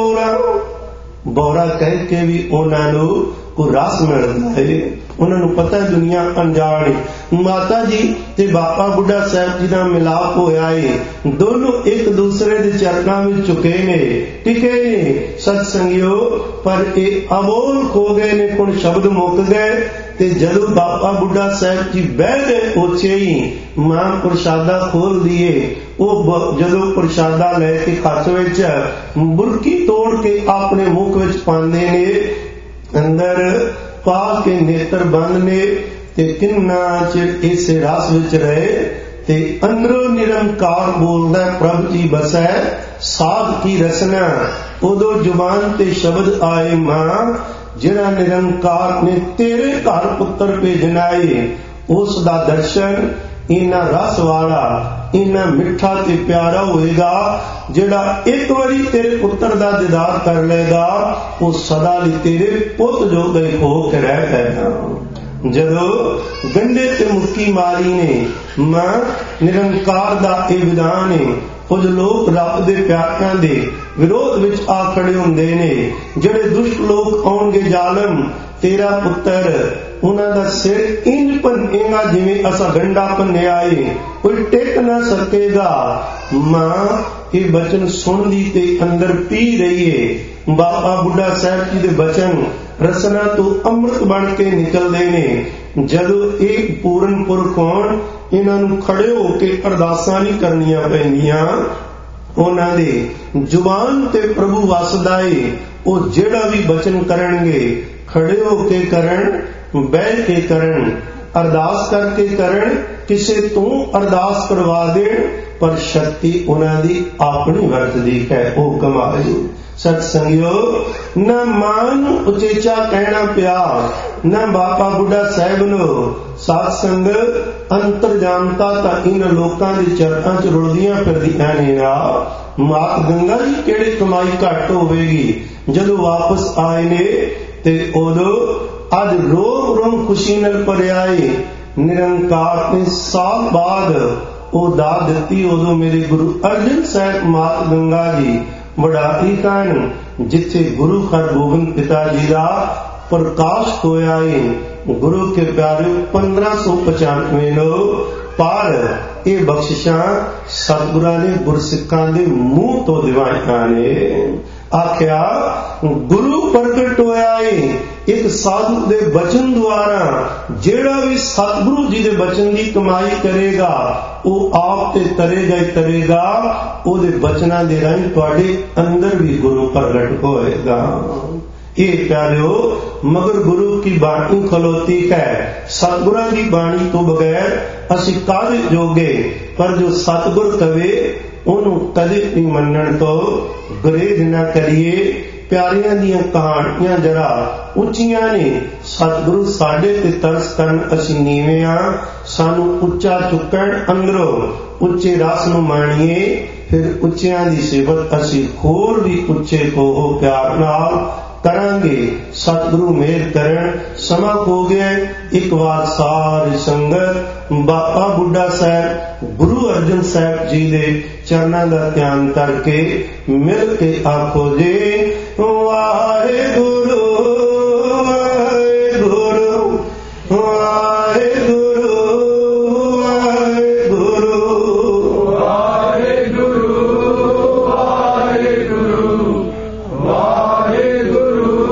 ਬੋਰਾ ਕਹਿ ਕੇ ਵੀ ਉਹਨਾਂ ਨੂੰ ਕੋਈ ਰਸ ਮਿਲਦਾ ਹੈ। ਉਹਨਾਂ ਨੂੰ ਪਤਾ ਦੁਨੀਆ ਅਣਜਾਣ ਹੈ। ਮਾਤਾ ਜੀ ਤੇ ਬਾਬਾ ਬੁੱਢਾ ਸਾਹਿਬ ਜੀ ਦਾ ਮਿਲਾਪ ਹੋਇਆ ਏ। ਦੋਨੋਂ ਇੱਕ ਦੂਸਰੇ ਦੇ ਚਰਨਾਂ ਵਿੱਚ ਝੁਕੇ ਨੇ, ਟਿਕੇ ਨੇ। ਸਤ ਸੰਗਿਓ, ਪਰ ਇਹ ਅਬੋਲ ਹੋ ਗਏ ਨੇ। ਹੁਣ ਸ਼ਬਦ ਮੁੱਕ ਗਏ ਤੇ ਜਦੋਂ ਬਾਬਾ ਬੁੱਢਾ ਸਾਹਿਬ ਜੀ ਬਹਿ ਗਏ ਉੱਚੇ ਹੀ, ਮਾਂ ਪ੍ਰਸ਼ਾਦਾ ਖੋਲ ਦੀਏ। ਉਹ ਜਦੋਂ ਪ੍ਰਸ਼ਾਦਾ ਲੈ ਕੇ ਹੱਥ ਵਿੱਚ ਬੁਰਕੀ ਤੋੜ ਕੇ ਆਪਣੇ ਮੁਖ ਵਿੱਚ ਪਾਉਂਦੇ ਨੇ, ਅੰਦਰ ਪਾ ਕੇ ਨੇਤਰ ਬੰਦ ਨੇ ਤੇ ਕਿੰਨਾ ਚਿਰ ਇਸੇ ਰਸ ਵਿੱਚ ਰਹੇ ਤੇ ਅੰਦਰੋਂ ਨਿਰੰਕਾਰ ਬੋਲਦਾ ਪ੍ਰਭ ਜੀ ਬਸੈ ਸਾਧ ਕੀ ਰਸਨਾ। ਉਦੋਂ ਜ਼ੁਬਾਨ ਤੇ ਸ਼ਬਦ ਆਏ, ਮਾਂ ਜਿਹੜਾ ਨਿਰੰਕਾਰ ਨੇ ਤੇਰੇ ਘਰ ਪੁੱਤਰ ਭੇਜਣਾ ਏ, ਉਸ ਦਾ ਦਰਸ਼ਨ ਇੰਨਾ ਰਸ ਵਾਲਾ, ਇੰਨਾ ਮਿੱਠਾ ਤੇ ਪਿਆਰਾ ਹੋਏਗਾ। ਜਿਹੜਾ ਇੱਕ ਵਾਰੀ ਤੇਰੇ ਪੁੱਤਰ ਦਾ ਦੀਦਾਰ ਕਰ ਲਏਗਾ, ਉਹ ਸਦਾ ਲਈ ਤੇਰੇ ਪੁੱਤ ਜੋਗਾ ਹੋ ਕੇ ਰਹਿ ਜਾਏਗਾ। ਜਦੋਂ ਗੰਢੇ ਤੇ ਮੁੱਕੀ ਮਾਰੀ ਨੇ, ਮਾਂ ਨਿਰੰਕਾਰ ਦਾ ਇਹ ਵਿਧਾਨ ਹੈ। ਕੁਝ ਲੋਕ ਰੱਬ ਦੇ ਪਿਆਰਿਆਂ ਦੇ ਵਿਰੋਧ ਵਿੱਚ ਆ ਖੜੇ ਹੁੰਦੇ ਨੇ। ਜਿਹੜੇ ਦੁਸ਼ਟ ਲੋਕ ਆਉਣਗੇ ਜ਼ਾਲਮ, ਤੇਰਾ ਪੁੱਤਰ ਉਹਨਾਂ ਦਾ ਸਿਰ ਇੰਜ ਭੰਨੇਗਾ ਜਿਵੇਂ ਅਸਾਂ ਗੰਢਾ ਭੰਨਿਆ ਏ, ਕੋਈ ਟਿਕ ਨਾ ਸਕੇਗਾ। ਮਾਂ ਇਹ ਬਚਨ ਸੁਣਦੀ ਤੇ ਅੰਦਰ ਪੀ ਰਹੀ ਏ। ਬਾਬਾ ਬੁੱਢਾ ਸਾਹਿਬ ਜੀ ਦੇ ਬਚਨ ਰਸਨਾ ਤੋਂ ਅੰਮ੍ਰਿਤ ਬਣ ਕੇ ਨਿਕਲਦੇ ਨੇ। ਜਦੋਂ ਇਹ ਪੂਰਨ ਪੁਰਖ ਹੋਣ, ਇਹਨਾਂ ਨੂੰ ਖੜੇ ਹੋ ਕੇ ਅਰਦਾਸਾਂ ਨਹੀਂ ਕਰਨੀਆਂ ਪੈਂਦੀਆਂ। ਉਹਨਾਂ ਦੇ ਜ਼ੁਬਾਨ ਤੇ ਪ੍ਰਭੂ ਵਸਦਾ ਏ। ਉਹ ਜਿਹੜਾ ਵੀ ਬਚਨ ਕਰਨਗੇ ਖੜੇ ਹੋ ਕੇ ਕਰਨ, ਬਹਿ ਕੇ ਕਰਨ, ਅਰਦਾਸ ਕਰਕੇ ਕਰਨ, ਕਿਸੇ ਤੋਂ ਅਰਦਾਸ ਕਰਵਾ ਦੇਣ, ਪਰ ਸ਼ਕਤੀ ਉਹਨਾਂ ਦੀ ਆਪਣੀ ਵਰਤਦੀ ਹੈ, ਉਹ ਕਮਾਏ। ਸਤ ਸੰਗਿਓ, ਨਾ ਮਾਂ ਨੂੰ ਉਚੇਚਾ ਕਹਿਣਾ ਪਿਆ, ਨਾ ਬਾਬਾ ਬੁੱਢਾ ਸਾਹਿਬ ਨੂੰ। ਸਾਧ ਸੰਗਤ ਅੰਤਰਜਾਮਤਾ ਤਾਂ ਇਹਨਾਂ ਲੋਕਾਂ ਦੇ ਚਰਨਾਂ 'ਚ ਰੁਲਦੀਆਂ ਫਿਰਦੀਆਂ ਨੇ ਨਾ। ਮਾਤ ਗੰਗਾ ਜੀ ਕਿਹੜੀ ਕਮਾਈ ਘੱਟ ਹੋਵੇਗੀ। ਜਦੋਂ ਵਾਪਸ ਆਏ ਨੇ ਤੇ ਉਦੋਂ ਅੱਜ ਰੋਮ ਰੋਮ ਖੁਸ਼ੀ ਨਾਲ ਭਰਿਆ ਏ। ਨਿਰੰਕਾਰ ਨੇ ਸਾਲ ਬਾਅਦ ਉਹ ਦਾਤ ਦਿੱਤੀ। ਉਦੋਂ ਮੇਰੇ ਗੁਰੂ ਅਰਜਨ ਸਾਹਿਬ ਮਾਤ ਗੰਗਾ ਜੀ ਵਡਾਈ ਕਾਨ, ਜਿੱਥੇ ਗੁਰੂ ਹਰਗੋਬਿੰਦ ਪਿਤਾ ਜੀ ਦਾ ਪ੍ਰਕਾਸ਼ ਹੋਇਆ ਏ। ਗੁਰੂ ਕੇ ਪਿਆਰੇ 1595 ਨੂੰ ਪਰ ਇਹ ਬਖਸ਼ਿਸ਼ਾਂ ਸਤਿਗੁਰਾਂ ਨੇ ਗੁਰਸਿੱਖਾਂ ਦੇ ਮੂੰਹ ਤੋਂ ਦਿਵਾਈਆਂ ਨੇ। ਆਖਿਆ ਗੁਰੂ ਪ੍ਰਗਟ ਹੋਇਆ ਏ ਇੱਕ ਸਾਧੂ ਦੇ ਬਚਨ ਦੁਆਰਾ। ਜਿਹੜਾ ਵੀ ਸਤਿਗੁਰੂ ਜੀ ਦੇ ਬਚਨ ਦੀ ਕਮਾਈ ਕਰੇਗਾ ਉਹ ਆਪ ਤੇ ਤਰੇਗਾ ਹੀ ਤਰੇਗਾ। ਉਹਦੇ ਬਚਨਾਂ ਦੇ ਰਾਹੀਂ ਤੁਹਾਡੇ ਅੰਦਰ ਵੀ ਗੁਰੂ ਪ੍ਰਗਟ ਹੋਏਗਾ। ਇਹ ਪਿਆਰਿਓ, ਮਗਰ ਗੁਰੂ ਕੀ ਬਾਣੀ ਖਲੋਤੀ ਹੈ। ਸਤਿਗੁਰਾਂ ਦੀ ਬਾਣੀ ਤੋਂ ਬਗੈਰ ਅਸੀਂ ਕਾਹਦੇ ਜੋਗੇ। ਪਰ ਜੋ ਸਤਿਗੁਰ ਕਵੇ ਉਹਨੂੰ ਕਦੇ ਨਹੀਂ ਮੰਨਣ ਤੋਂ ਗੁਰੇਜ਼ ਨਾ ਕਰੀਏ। ਪਿਆਰਿਆਂ ਦੀਆਂ ਕਹਾਣੀਆਂ ਜਰਾ ਉੱਚੀਆਂ ਨੇ। ਸਤਿਗੁਰੂ ਸਾਡੇ ਤੇ ਤਰਸ ਕਰਨ, ਅਸੀਂ ਨੀਵੇਂ ਆ। ਸਾਨੂੰ ਉੱਚਾ ਚੁੱਕਣ, ਅੰਦਰੋਂ ਉੱਚੇ ਰਸ ਨੂੰ ਮਾਣੀਏ। ਫਿਰ ਉੱਚਿਆਂ ਦੀ ਸਿਫਤ ਅਸੀਂ ਹੋਰ ਵੀ ਉੱਚੇ ਕਹੋ ਪਿਆਰ ਨਾਲ ਕਰਾਂਗੇ। ਸਤਿਗੁਰੂ ਮਿਹਰ ਕਰਨ। ਸਮਾਂ ਹੋ ਗਿਆ। ਇੱਕ ਵਾਰ ਸਾਰੀ ਸੰਗਤ ਬਾਬਾ ਬੁੱਢਾ ਸਾਹਿਬ ਗੁਰੂ ਅਰਜਨ ਸਾਹਿਬ ਜੀ ਦੇ ਚਰਨਾਂ ਦਾ ਧਿਆਨ ਕਰਕੇ ਮਿਲ ਕੇ ਆਖੋ ਜੀ ਵਾਹਿਗੁਰੂ ਵਾਹਿਗੁਰੂ ਵਾਹਿਗੁਰੂ ਵਾਹਿਗੁਰੂ ਵਾਹਿਗੁਰੂ ਵਾਹਿਗੁਰੂ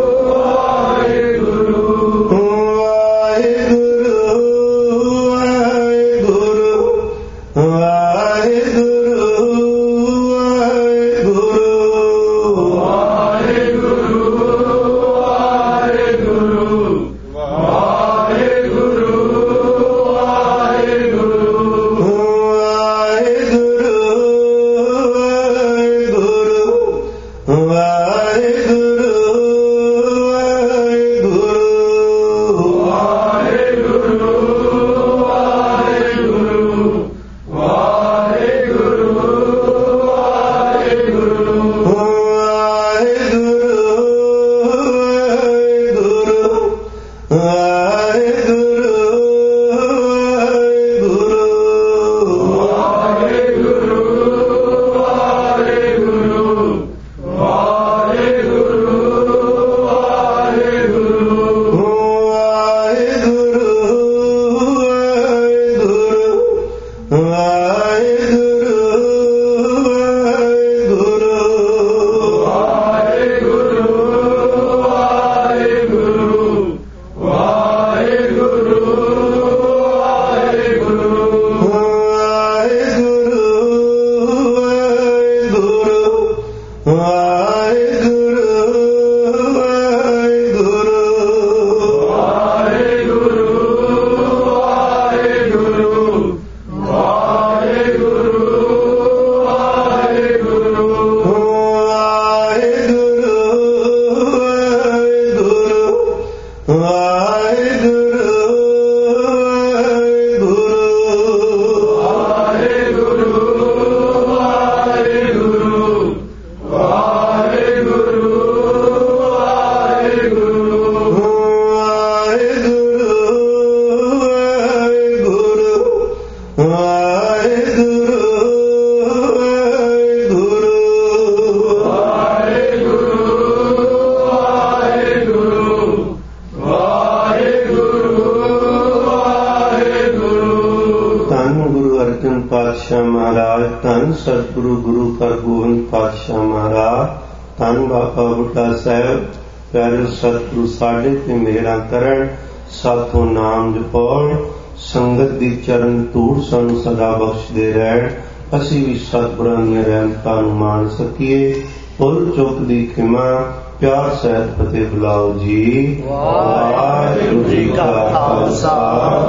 ਪਾਤਸ਼ਾਹ ਮਹਾਰਾਜ, ਧੰਨ ਸਤਿਗੁਰੂ ਗੁਰੂ ਹਰਗੋਬਿੰਦ ਪਾਤਸ਼ਾਹ ਮਹਾਰਾਜ, ਧੰਨ ਬਾਬਾ ਬੁੱਢਾ ਸਾਹਿਬ। ਪਿਆਰੇ ਸਤਿਗੁਰੂ ਸਾਡੇ ਤੇ ਮਿਹਰਾਂ ਕਰਨ, ਸਾਥੋਂ ਨਾਮ ਜਪਾਉਣ, ਸੰਗਤ ਦੀ ਚਰਨ ਧੂੜ ਸਾਨੂੰ ਸਦਾ ਬਖਸ਼ਦੇ ਰਹਿਣ। ਅਸੀਂ ਵੀ ਸਤਿਗੁਰਾਂ ਦੀਆਂ ਰਹਿਮਤਾਂ ਨੂੰ ਮਾਣ ਸਕੀਏ। ਭੁੱਲ ਚੁੱਕ ਦੀ ਖਿਮਾ, ਪਿਆਰ ਸਹਿਤ ਫਤਿਹ ਬੁਲਾਓ ਜੀ। ਵਾਹਿਗੁਰੂ ਜੀ ਕਾ ਖਾਲਸਾ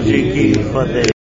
ਵਾਹਿਗੁਰੂ ਜੀ ਕੀ ਫਤਿਹ।